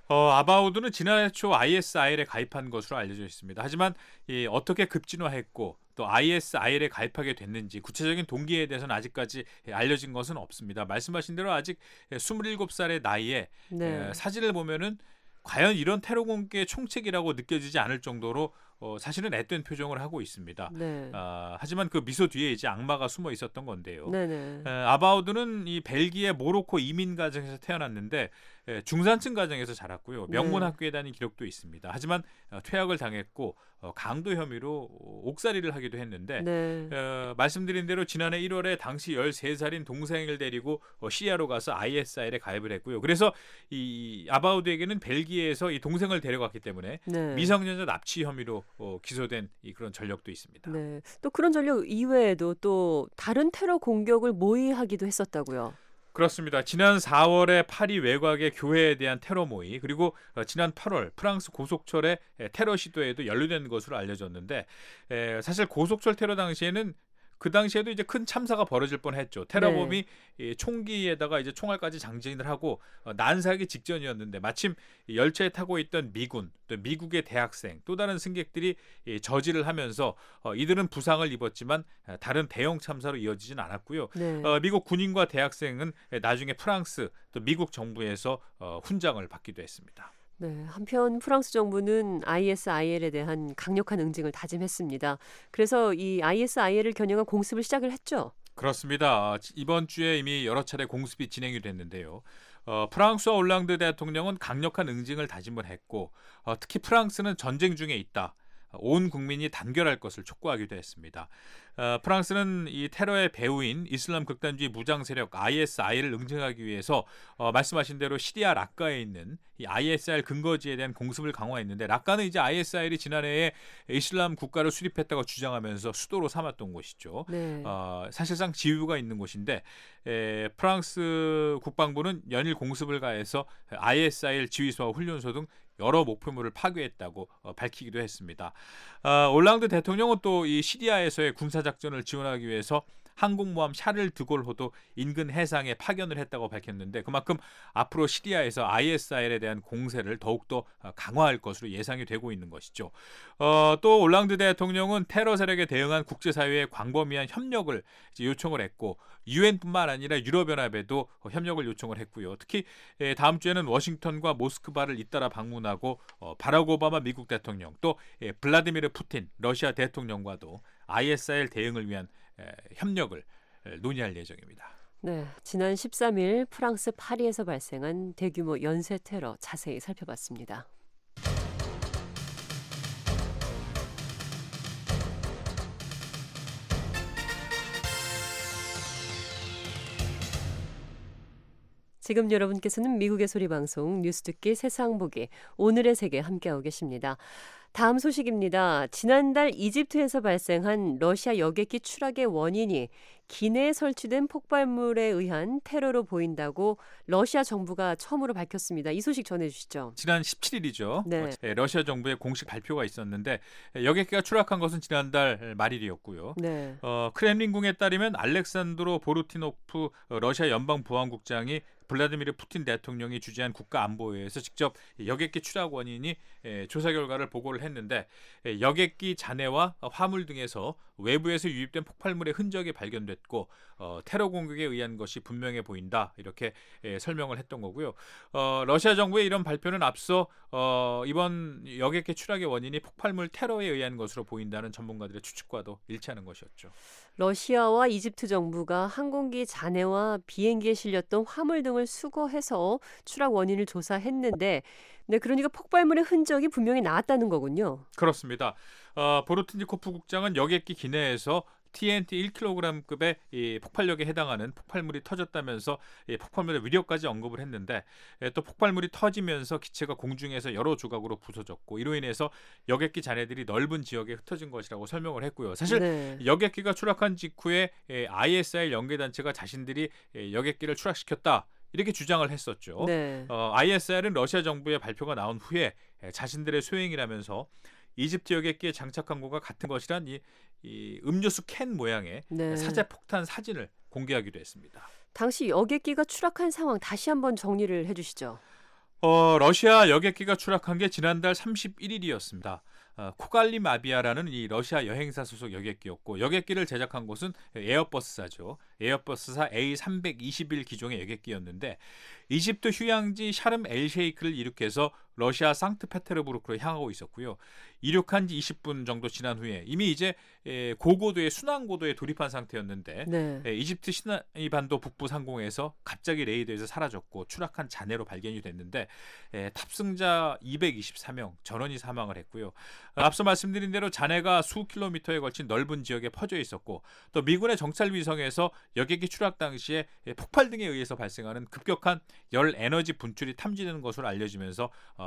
아바우드는 지난해 초 ISIL에 가입한 것으로 알려져 있습니다. 하지만 어떻게 급진화했고 또 ISIL에 가입하게 됐는지 구체적인 동기에 대해서는 아직까지 알려진 것은 없습니다. 말씀하신 대로 아직 27살의 나이에 네. 사진을 보면은 과연 이런 테러 공격의 총책이라고 느껴지지 않을 정도로 사실은 앳된 표정을 하고 있습니다. 네. 하지만 그 미소 뒤에 이제 악마가 숨어 있었던 건데요. 네네. 아바우드는 이 벨기에 모로코 이민 가정에서 태어났는데 중산층 가정에서 자랐고요. 명문 네. 학교에 다닌 기록도 있습니다. 하지만 퇴학을 당했고 강도 혐의로 옥살이를 하기도 했는데 네. 말씀드린 대로 지난해 1월에 당시 13살인 동생을 데리고 시리아로 가서 ISIL에 가입을 했고요. 그래서 이 아바우드에게는 벨기에에서 이 동생을 데려갔기 때문에 네. 미성년자 납치 혐의로 기소된 그런 전력도 있습니다. 네. 또 그런 전력 이외에도 또 다른 테러 공격을 모의하기도 했었다고요. 그렇습니다. 지난 4월에 파리 외곽의 교회에 대한 테러 모의 그리고 지난 8월 프랑스 고속철의 테러 시도에도 연루된 것으로 알려졌는데 사실 고속철 테러 당시에는 그 당시에도 이제 큰 참사가 벌어질 뻔했죠. 테러범이 이 총기에다가 이제 총알까지 장전을 하고 난사하기 직전이었는데 마침 열차에 타고 있던 미군, 또 미국의 대학생, 또 다른 승객들이 저지를 하면서 이들은 부상을 입었지만 다른 대형 참사로 이어지진 않았고요. 네. 미국 군인과 대학생은 나중에 프랑스 또 미국 정부에서 훈장을 받기도 했습니다. 네, 한편 프랑스 정부는 ISIL에 대한 강력한 응징을 다짐했습니다. 그래서 이 ISIL을 겨냥한 공습을 시작을 했죠. 그렇습니다. 이번 주에 이미 여러 차례 공습이 진행이 됐는데요. 프랑스와 올랑드 대통령은 강력한 응징을 다짐을 했고 특히 프랑스는 전쟁 중에 있다. 온 국민이 단결할 것을 촉구하기도 했습니다. 프랑스는 이 테러의 배후인 이슬람 극단주의 무장 세력 ISI를 응징하기 위해서 말씀하신 대로 시리아 라카에 있는 이 ISIL 근거지에 대한 공습을 강화했는데 라카는 이제 ISIL이 지난해에 이슬람 국가를 수립했다고 주장하면서 수도로 삼았던 곳이죠. 네. 사실상 지휘부가 있는 곳인데 프랑스 국방부는 연일 공습을 가해서 ISIL 지휘소와 훈련소 등 여러 목표물을 파괴했다고 밝히기도 했습니다. 올랑드 대통령은 또 이 시리아에서의 군사작전을 지원하기 위해서 항공모함 샤를 드골호도 인근 해상에 파견을 했다고 밝혔는데 그만큼 앞으로 시리아에서 ISIL에 대한 공세를 더욱더 강화할 것으로 예상이 되고 있는 것이죠. 또 올랑드 대통령은 테러 세력에 대응한 국제사회의 광범위한 협력을 이제 요청을 했고 유엔뿐만 아니라 유럽연합에도 협력을 요청을 했고요. 특히 다음 주에는 워싱턴과 모스크바를 잇따라 방문하고 바락 오바마 미국 대통령 또 블라디미르 푸틴 러시아 대통령과도 ISIL 대응을 위한 협력을 논의할 예정입니다. 네, 지난 13일 프랑스 파리에서 발생한 대규모 연쇄 테러 자세히 살펴봤습니다. 지금 여러분께서는 미국의 소리 방송 뉴스 듣기 세상 보기 오늘의 세계 함께하고 계십니다. 다음 소식입니다. 지난달 이집트에서 발생한 러시아 여객기 추락의 원인이 기내에 설치된 폭발물에 의한 테러로 보인다고 러시아 정부가 처음으로 밝혔습니다. 이 소식 전해주시죠. 지난 17일이죠. 네. 러시아 정부의 공식 발표가 있었는데 여객기가 추락한 것은 지난달 말일이었고요. 네. 크렘린궁에 따르면 알렉산드로 보르티노프 러시아 연방보안국장이 블라디미르 푸틴 대통령이 주재한 국가안보회에서 직접 여객기 추락 원인이 조사 결과를 보고를 했는데 여객기 잔해와 화물 등에서 외부에서 유입된 폭발물의 흔적이 발견됐고 테러 공격에 의한 것이 분명해 보인다 이렇게 설명을 했던 거고요. 러시아 정부의 이런 발표는 앞서 이번 여객기 추락의 원인이 폭발물 테러에 의한 것으로 보인다는 전문가들의 추측과도 일치하는 것이었죠. 러시아와 이집트 정부가 항공기 잔해와 비행기에 실렸던 화물 등을 수거해서 추락 원인을 조사했는데 네, 그러니까 폭발물의 흔적이 분명히 나왔다는 거군요. 그렇습니다. 보르트니코프 국장은 여객기 기내에서 TNT 1kg급의 이 폭발력에 해당하는 폭발물이 터졌다면서 이 폭발물의 위력까지 언급을 했는데 또 폭발물이 터지면서 기체가 공중에서 여러 조각으로 부서졌고 이로 인해서 여객기 잔해들이 넓은 지역에 흩어진 것이라고 설명을 했고요. 사실 네. 여객기가 추락한 직후에 ISIL 연계단체가 자신들이 여객기를 추락시켰다. 이렇게 주장을 했었죠. 네. ISIL은 러시아 정부의 발표가 나온 후에 자신들의 소행이라면서 이집트 여객기에 장착한 것과 같은 것이란 이 음료수 캔 모양의 네. 사제 폭탄 사진을 공개하기도 했습니다. 당시 여객기가 추락한 상황 다시 한번 정리를 해주시죠. 러시아 여객기가 추락한 게 지난달 31일이었습니다. 코갈리마비아라는 이 러시아 여행사 소속 여객기였고 여객기를 제작한 곳은 에어버스사죠. 에어버스사 A321 기종의 여객기였는데 이집트 휴양지 샤름 엘셰이크를 이륙해서 러시아 상트페테르부르크로 향하고 있었고요. 이륙한 지 20분 정도 지난 후에 이미 이제 고고도의 순항고도에 돌입한 상태였는데 네. 이집트 시나이 반도 북부 상공에서 갑자기 레이더에서 사라졌고 추락한 잔해로 발견이 됐는데 탑승자 224명 전원이 사망을 했고요. 앞서 말씀드린 대로 잔해가 수 킬로미터에 걸친 넓은 지역에 퍼져 있었고 또 미군의 정찰 위성에서 여객기 추락 당시에 폭발 등에 의해서 발생하는 급격한 열 에너지 분출이 탐지되는 것으로 알려지면서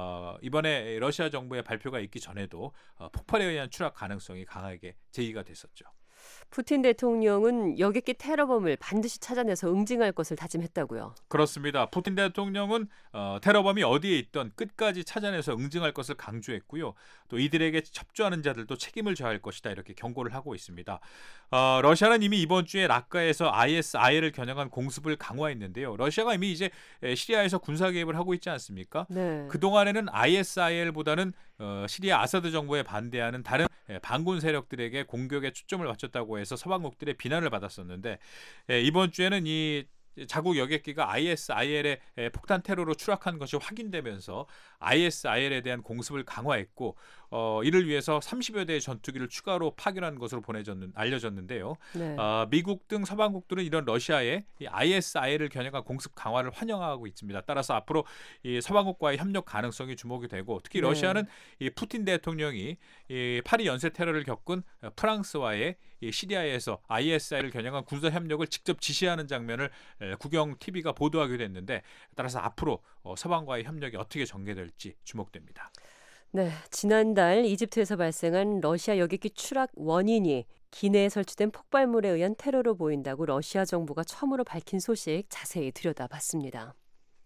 이번에 러시아 정부의 발표가 있기 전에도 폭발에 의한 추락 가능성이 강하게 제기가 됐었죠. 푸틴 대통령은 여객기 테러범을 반드시 찾아내서 응징할 것을 다짐했다고요. 그렇습니다. 푸틴 대통령은 테러범이 어디에 있던 끝까지 찾아내서 응징할 것을 강조했고요. 또 이들에게 협조하는 자들도 책임을 져야 할 것이다 이렇게 경고를 하고 있습니다. 러시아는 이미 이번 주에 라카에서 ISIL을 겨냥한 공습을 강화했는데요. 러시아가 이미 이제 시리아에서 군사 개입을 하고 있지 않습니까? 네. 그동안에는 ISIL보다는 시리아 아사드 정부에 반대하는 다른 반군 세력들에게 공격에 초점을 맞췄다고 해서 서방국들의 비난을 받았었는데 이번 주에는 이 자국 여객기가 ISIL의 폭탄 테러로 추락한 것이 확인되면서 ISIL에 대한 공습을 강화했고 이를 위해서 30여 대의 전투기를 추가로 파견한 것으로 알려졌는데요. 네. 미국 등 서방국들은 이런 러시아의 이 ISIL을 겨냥한 공습 강화를 환영하고 있습니다. 따라서 앞으로 이 서방국과의 협력 가능성이 주목이 되고 특히 네. 러시아는 이 푸틴 대통령이 이 파리 연쇄 테러를 겪은 프랑스와의 이 시리아에서 ISIL을 겨냥한 군사 협력을 직접 지시하는 장면을 국영 TV가 보도하기도 했는데 따라서 앞으로 서방과의 협력이 어떻게 전개될지 주목됩니다. 네, 지난달 이집트에서 발생한 러시아 여객기 추락 원인이 기내에 설치된 폭발물에 의한 테러로 보인다고 러시아 정부가 처음으로 밝힌 소식 자세히 들여다봤습니다.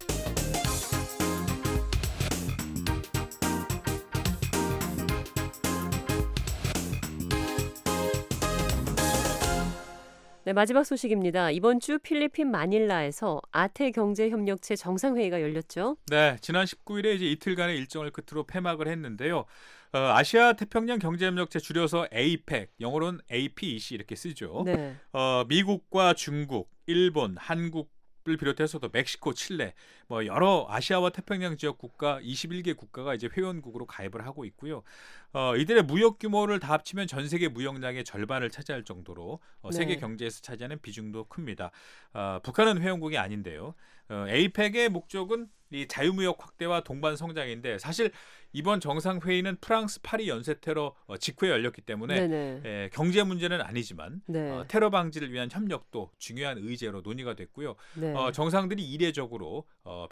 네, 마지막 소식입니다. 이번 주 필리핀 마닐라에서 아태 경제협력체 정상회의가 열렸죠. 네, 지난 19일에 이제 이틀간의 일정을 끝으로 폐막을 했는데요. 아시아 태평양 경제협력체 줄여서 APEC, 영어로는 APEC 이렇게 쓰죠. 네. 미국과 중국, 일본, 한국을 비롯해서도 멕시코, 칠레, 뭐 여러 아시아와 태평양 지역 국가 21개 국가가 이제 회원국으로 가입을 하고 있고요. 이들의 무역 규모를 다 합치면 전 세계 무역량의 절반을 차지할 정도로 세계 경제에서 차지하는 비중도 큽니다. 북한은 회원국이 아닌데요. APEC의 목적은 이 자유무역 확대와 동반 성장인데 사실 이번 정상회의는 프랑스 파리 연쇄 테러 직후에 열렸기 때문에 경제 문제는 아니지만 테러 방지를 위한 협력도 중요한 의제로 논의가 됐고요. 정상들이 이례적으로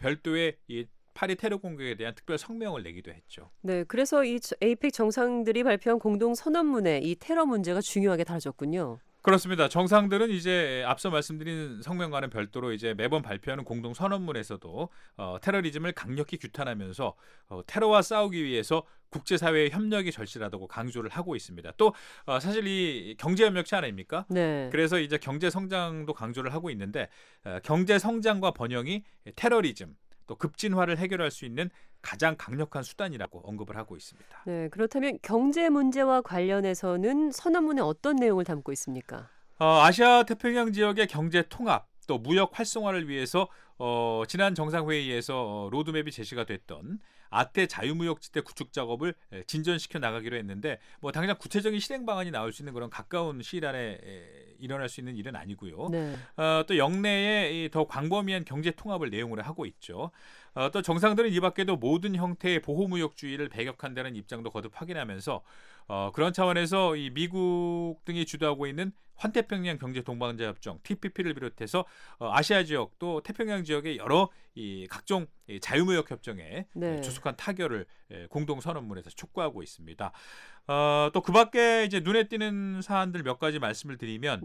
별도의 이 파리 테러 공격에 대한 특별 성명을 내기도 했죠. 네, 그래서 이 APEC 정상들이 발표한 공동 선언문에 이 테러 문제가 중요하게 다뤄졌군요. 그렇습니다. 정상들은 이제 앞서 말씀드린 성명과는 별도로 이제 매번 발표하는 공동 선언문에서도 테러리즘을 강력히 규탄하면서 테러와 싸우기 위해서 국제사회의 협력이 절실하다고 강조를 하고 있습니다. 또 사실 이 경제협력체 아닙니까? 네. 그래서 이제 경제 성장도 강조를 하고 있는데 경제 성장과 번영이 테러리즘 또 급진화를 해결할 수 있는 가장 강력한 수단이라고 언급을 하고 있습니다. 네, 그렇다면 경제 문제와 관련해서는 선언문에 어떤 내용을 담고 있습니까? 아시아 태평양 지역의 경제 통합 또 무역 활성화를 위해서 지난 정상회의에서 로드맵이 제시가 됐던 아태 자유무역지대 구축 작업을 진전시켜 나가기로 했는데 뭐 당장 구체적인 실행 방안이 나올 수 있는 그런 가까운 시일 안에 일어날 수 있는 일은 아니고요. 또 영내에 더 광범위한 경제 통합을 내용으로 하고 있죠. 또 정상들은 이 밖에도 모든 형태의 보호무역주의를 배격한다는 입장도 거듭 확인하면서 그런 차원에서 이 미국 등이 주도하고 있는 환태평양 경제 동반자 협정 TPP를 비롯해서 아시아 지역 또 태평양 지역의 여러 이 각종 자유무역 협정에 조속한 타결을 공동 선언문에서 촉구하고 있습니다. 또 그 밖에 이제 눈에 띄는 사안들 몇 가지 말씀을 드리면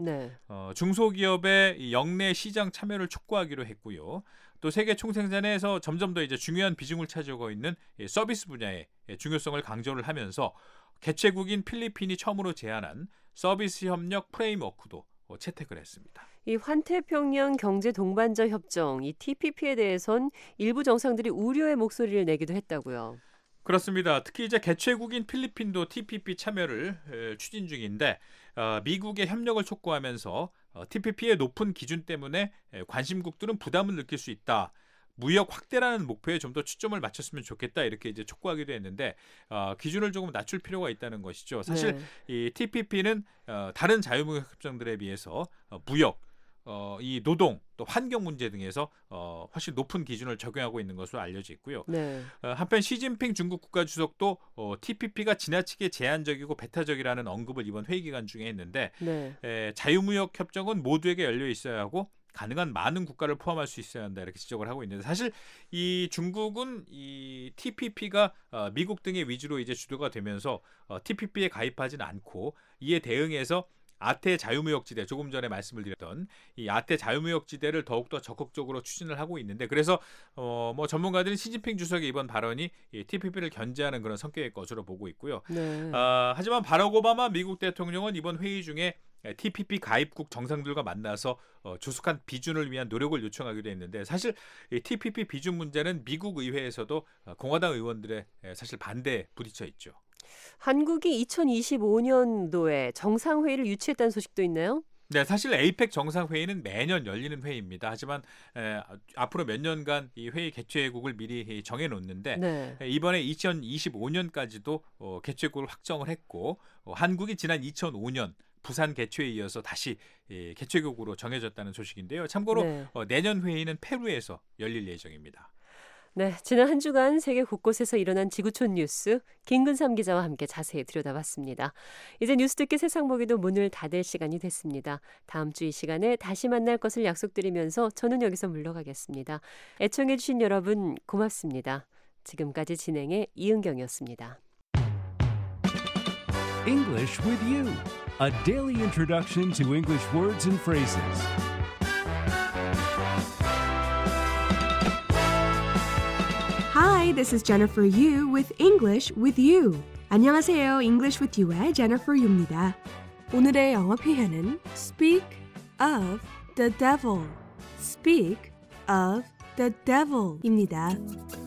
중소기업의 이 영내 시장 참여를 촉구하기로 했고요. 또 세계 총생산에서 점점 더 이제 중요한 비중을 차지하고 있는 서비스 분야의 중요성을 강조를 하면서 개최국인 필리핀이 처음으로 제안한 서비스 협력 프레임워크도 채택을 했습니다. 이 환태평양 경제 동반자 협정, 이 TPP에 대해선 일부 정상들이 우려의 목소리를 내기도 했다고요. 그렇습니다. 특히 이제 개최국인 필리핀도 TPP 참여를 추진 중인데 미국의 협력을 촉구하면서 TPP의 높은 기준 때문에 관심국들은 부담을 느낄 수 있다. 무역 확대라는 목표에 좀 더 초점을 맞췄으면 좋겠다 이렇게 이제 촉구하기도 했는데 기준을 조금 낮출 필요가 있다는 것이죠. 사실 이 TPP는 다른 자유무역 협정들에 비해서 무역, 이 노동 또 환경 문제 등에서 훨씬 높은 기준을 적용하고 있는 것으로 알려져 있고요. 한편 시진핑 중국 국가주석도 TPP가 지나치게 제한적이고 배타적이라는 언급을 이번 회의 기간 중에 했는데 자유무역 협정은 모두에게 열려 있어야 하고 가능한 많은 국가를 포함할 수 있어야 한다 이렇게 지적을 하고 있는데 사실 이 중국은 이 TPP가 미국 등의 위주로 이제 주도가 되면서 TPP에 가입하지는 않고 이에 대응해서 아태 자유무역지대 조금 전에 말씀을 드렸던 이 아태 자유무역지대를 더욱더 적극적으로 추진을 하고 있는데 그래서 뭐 전문가들은 시진핑 주석의 이번 발언이 이 TPP를 견제하는 그런 성격의 것으로 보고 있고요. 하지만 바락 오바마 미국 대통령은 이번 회의 중에 TPP 가입국 정상들과 만나서 조속한 비준을 위한 노력을 요청하기도 했는데 사실 이 TPP 비준 문제는 미국 의회에서도 공화당 의원들의 사실 반대에 부딪혀 있죠. 한국이 2025년도에 정상회의를 유치했다는 소식도 있나요? 네, 사실 에이펙 정상회의는 매년 열리는 회의입니다. 하지만 앞으로 몇 년간 이 회의 개최국을 미리 정해놓는데 네. 이번에 2025년까지도 개최국을 확정을 했고 한국이 지난 2005년 부산 개최에 이어서 다시 개최국으로 정해졌다는 소식인데요. 참고로 네. 내년 회의는 페루에서 열릴 예정입니다. 네, 지난 한 주간 세계 곳곳에서 일어난 지구촌 뉴스 김근삼 기자와 함께 자세히 들여다봤습니다. 이제 뉴스 듣기 세상 보기도 문을 닫을 시간이 됐습니다. 다음 주 이 시간에 다시 만날 것을 약속드리면서 저는 여기서 물러가겠습니다. 애청해 주신 여러분 고맙습니다. 지금까지 진행의 이은경이었습니다. English with you, a daily introduction to English words and phrases. Hi, this is Jennifer Yu with English with You. 안녕하세요. English with You의 Jennifer Yu입니다. 오늘의 영어 표현은 speak of the devil. speak of the devil입니다.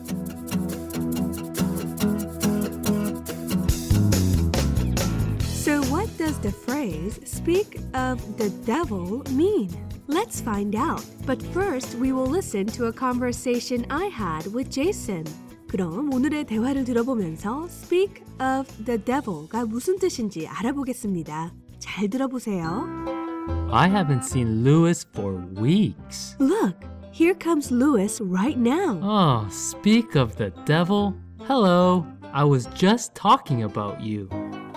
So what does the phrase speak of the devil mean? Let's find out. But first, we will listen to a conversation I had with Jason. 그럼 오늘의 대화를 들어보면서 speak of the devil가 무슨 뜻인지 알아보겠습니다. 잘 들어보세요. I haven't seen Louis for weeks. Look, here comes Louis right now. Oh, speak of the devil. Hello, I was just talking about you.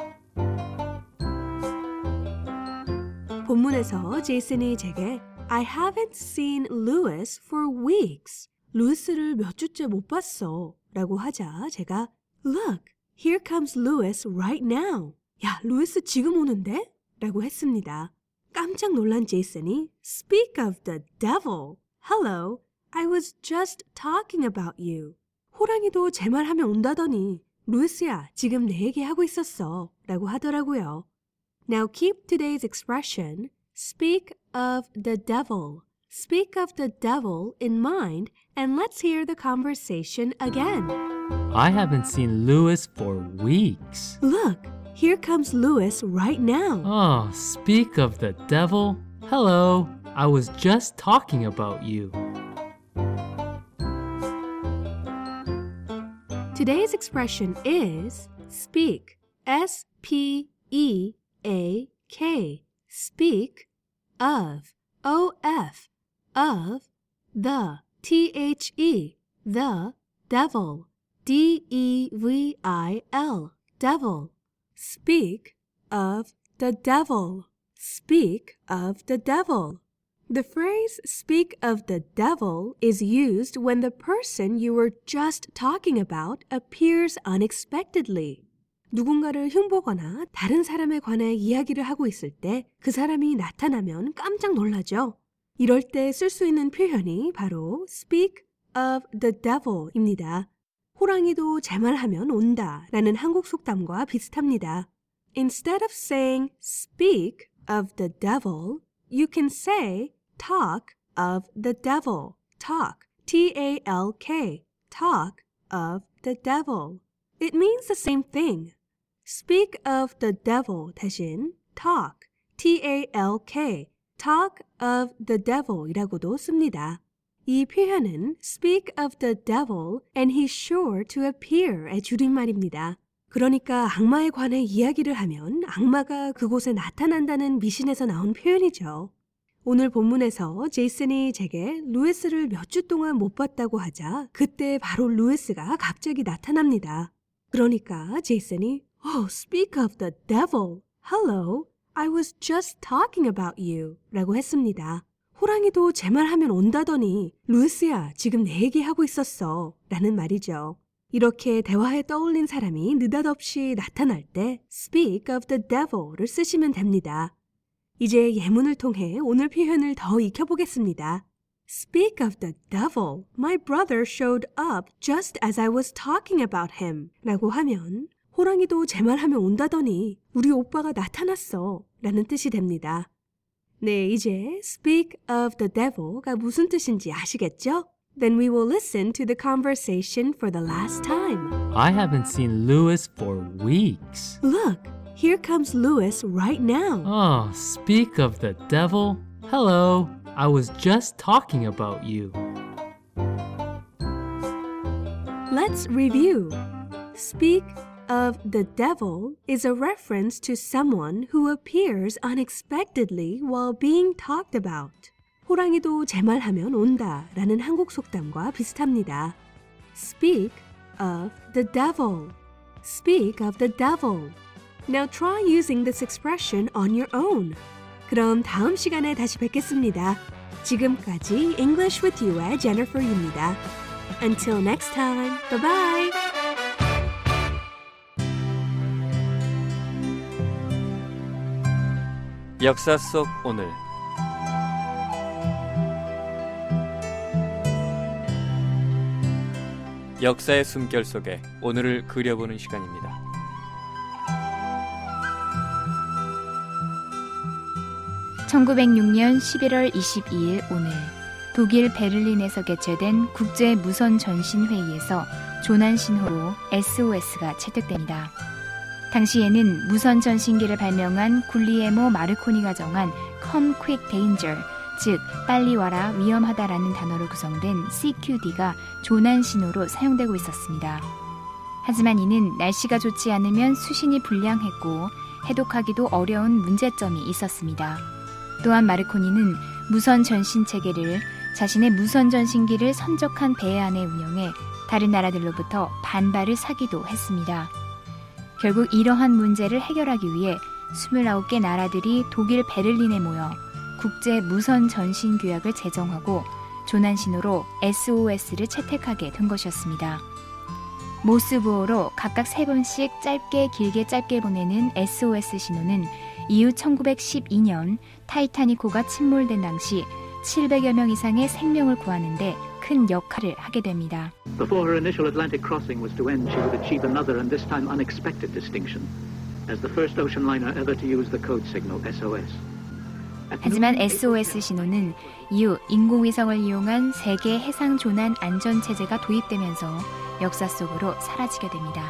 본문에서 제이슨이 제게 I haven't seen Louis for weeks. 루이스를 몇 주째 못 봤어 라고 하자 제가 Look, here comes Louis right now. 야, 루이스 지금 오는데? 라고 했습니다. 깜짝 놀란 제이슨이 Speak of the devil. Hello, I was just talking about you. 호랑이도 제 말 하면 온다더니 루이스야, 지금 내 얘기하고 있었어 라고 하더라고요. Now keep today's expression, speak of the devil. Speak of the devil in mind and let's hear the conversation again. I haven't seen Louis for weeks. Look, here comes Louis right now. Oh, speak of the devil. Hello, I was just talking about you. Today's expression is speak. S-P-E-A-K. Speak of. O-F. Of. The. T-H-E. The. Devil. D-E-V-I-L. Devil. Speak of the devil. Speak of the devil. The phrase speak of the devil is used when the person you were just talking about appears unexpectedly. 누군가를 흉보거나 다른 사람에 관해 이야기를 하고 있을 때 그 사람이 나타나면 깜짝 놀라죠. 이럴 때 쓸 수 있는 표현이 바로 speak of the devil입니다. 호랑이도 제 말하면 온다 라는 한국 속담과 비슷합니다. Instead of saying speak of the devil, you can say talk of the devil. Talk, T-A-L-K, talk of the devil. It means the same thing. Speak of the devil 대신 talk, T-A-L-K, talk of the devil 이라고도 씁니다. 이 표현은 speak of the devil and he's sure to appear의 줄임말입니다. 그러니까 악마에 관해 이야기를 하면 악마가 그곳에 나타난다는 미신에서 나온 표현이죠. 오늘 본문에서 제이슨이 제게 루이스를 몇 주 동안 못 봤다고 하자 그때 바로 루이스가 갑자기 나타납니다. 그러니까 제이슨이 Oh, speak of the devil. Hello, I was just talking about you 라고 했습니다. 호랑이도 제 말하면 온다더니 루이스야, 지금 내 얘기하고 있었어 라는 말이죠. 이렇게 대화에 떠올린 사람이 느닷없이 나타날 때 speak of the devil을 쓰시면 됩니다. 이제 예문을 통해 오늘 표현을 더 익혀보겠습니다. Speak of the devil. My brother showed up just as I was talking about him. 라고 하면 호랑이도 제 말하면 온다더니 우리 오빠가 나타났어 라는 뜻이 됩니다. 네, 이제 speak of the devil가 무슨 뜻인지 아시겠죠? Then we will listen to the conversation for the last time. I haven't seen Louis for weeks. Look, Here comes Louis right now. Oh, speak of the devil. Hello, I was just talking about you. Let's review. Speak of the devil is a reference to someone who appears unexpectedly while being talked about. 호랑이도 제 말하면 온다 라는 한국 속담과 비슷합니다. Speak of the devil. Speak of the devil. Now try using this expression on your own. 그럼 다음 시간에 다시 뵙겠습니다. 지금까지 English with You의 Jennifer입니다. Until next time, bye-bye! 역사 속 오늘 역사의 숨결 속에 오늘을 그려보는 시간입니다. (1906년 11월 22일) 오늘 독일 베를린에서 개최된 국제 무선 전신 회의에서 조난 신호로 SOS가 채택됩니다. 당시에는 무선 전신기를 발명한 굴리에모 마르코니가 정한 Come Quick Danger, 즉 빨리 와라 위험하다라는 단어로 구성된 CQD가 조난 신호로 사용되고 있었습니다. 하지만 이는 날씨가 좋지 않으면 수신이 불량했고 해독하기도 어려운 문제점이 있었습니다. 또한 마르코니는 무선 전신 체계를 자신의 무선 전신기를 선적한 배 안에 운영해 다른 나라들로부터 반발을 사기도 했습니다. 결국 이러한 문제를 해결하기 위해 29개 나라들이 독일 베를린에 모여 국제 무선 전신 규약을 제정하고 조난 신호로 SOS를 채택하게 된 것이었습니다. 모스부호로 각각 3번씩 짧게 길게 짧게 보내는 SOS 신호는 이후 1912년 타이타닉호가 침몰된 당시 700여 명 이상의 생명을 구하는 데 큰 역할을 하게 됩니다. Before her initial Atlantic crossing was to end, she would achieve another and this time unexpected distinction as the first ocean liner ever to use the code signal SOS. 하지만 SOS 신호는 이후 인공위성을 이용한 세계 해상 조난 안전 체제가 도입되면서 역사 속으로 사라지게 됩니다.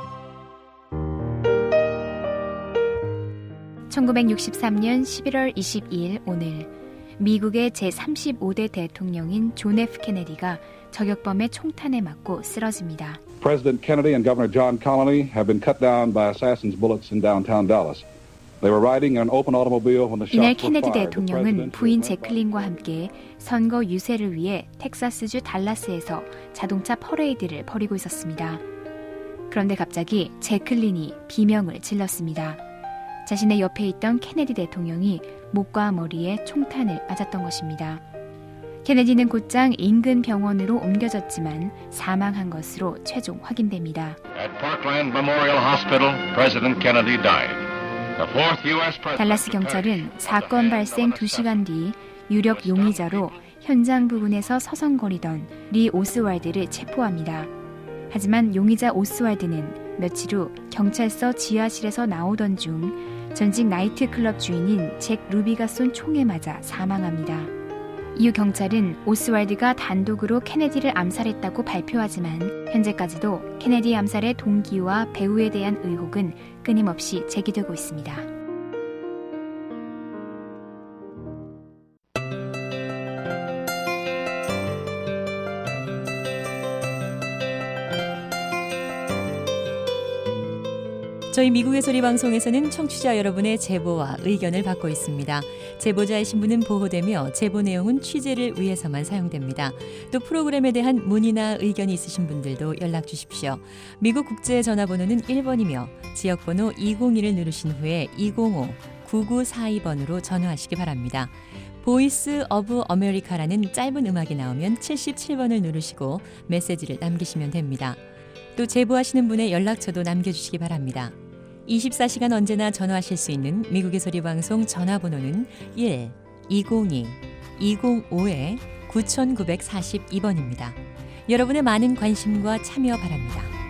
1963년 11월 22일 오늘 미국의 제35대 대통령인 존 F. 케네디가 저격범의 총탄에 맞고 쓰러집니다. President Kennedy and Governor John Connally have been cut down by assassins' bullets in downtown Dallas. They were riding in an open automobile when the shots 이날 were 케네디 fired. 대통령은 부인 제클린과 함께 선거 유세를 위해 텍사스주 달라스에서 자동차 퍼레이드를 벌이고 있었습니다. 그런데 갑자기 제클린이 비명을 질렀습니다. 자신의 옆에 있던 케네디 대통령이 목과 머리에 총탄을 맞았던 것입니다. 케네디는 곧장 인근 병원으로 옮겨졌지만 사망한 것으로 최종 확인됩니다. At Parkland Memorial Hospital, President Kennedy died. The fourth U.S. president. 달라스 경찰은 사건 발생 2시간 뒤 유력 용의자로 현장 부근에서 서성거리던 리 오스왈드를 체포합니다. 하지만 용의자 오스왈드는 며칠 후 경찰서 지하실에서 나오던 중 전직 나이트클럽 주인인 잭 루비가 쏜 총에 맞아 사망합니다. 이후 경찰은 오스왈드가 단독으로 케네디를 암살했다고 발표하지만 현재까지도 케네디 암살의 동기와 배후에 대한 의혹은 끊임없이 제기되고 있습니다. 저희 미국의 소리 방송에서는 청취자 여러분의 제보와 의견을 받고 있습니다. 제보자의 신분은 보호되며 제보 내용은 취재를 위해서만 사용됩니다. 또 프로그램에 대한 문의나 의견이 있으신 분들도 연락 주십시오. 미국 국제 전화번호는 1번이며 지역번호 202를 누르신 후에 205-9942번으로 전화하시기 바랍니다. 보이스 오브 아메리카라는 짧은 음악이 나오면 77번을 누르시고 메시지를 남기시면 됩니다. 또 제보하시는 분의 연락처도 남겨주시기 바랍니다. 24시간 언제나 전화하실 수 있는 미국의 소리 방송 전화번호는 1-202-205-9942번입니다. 여러분의 많은 관심과 참여 바랍니다.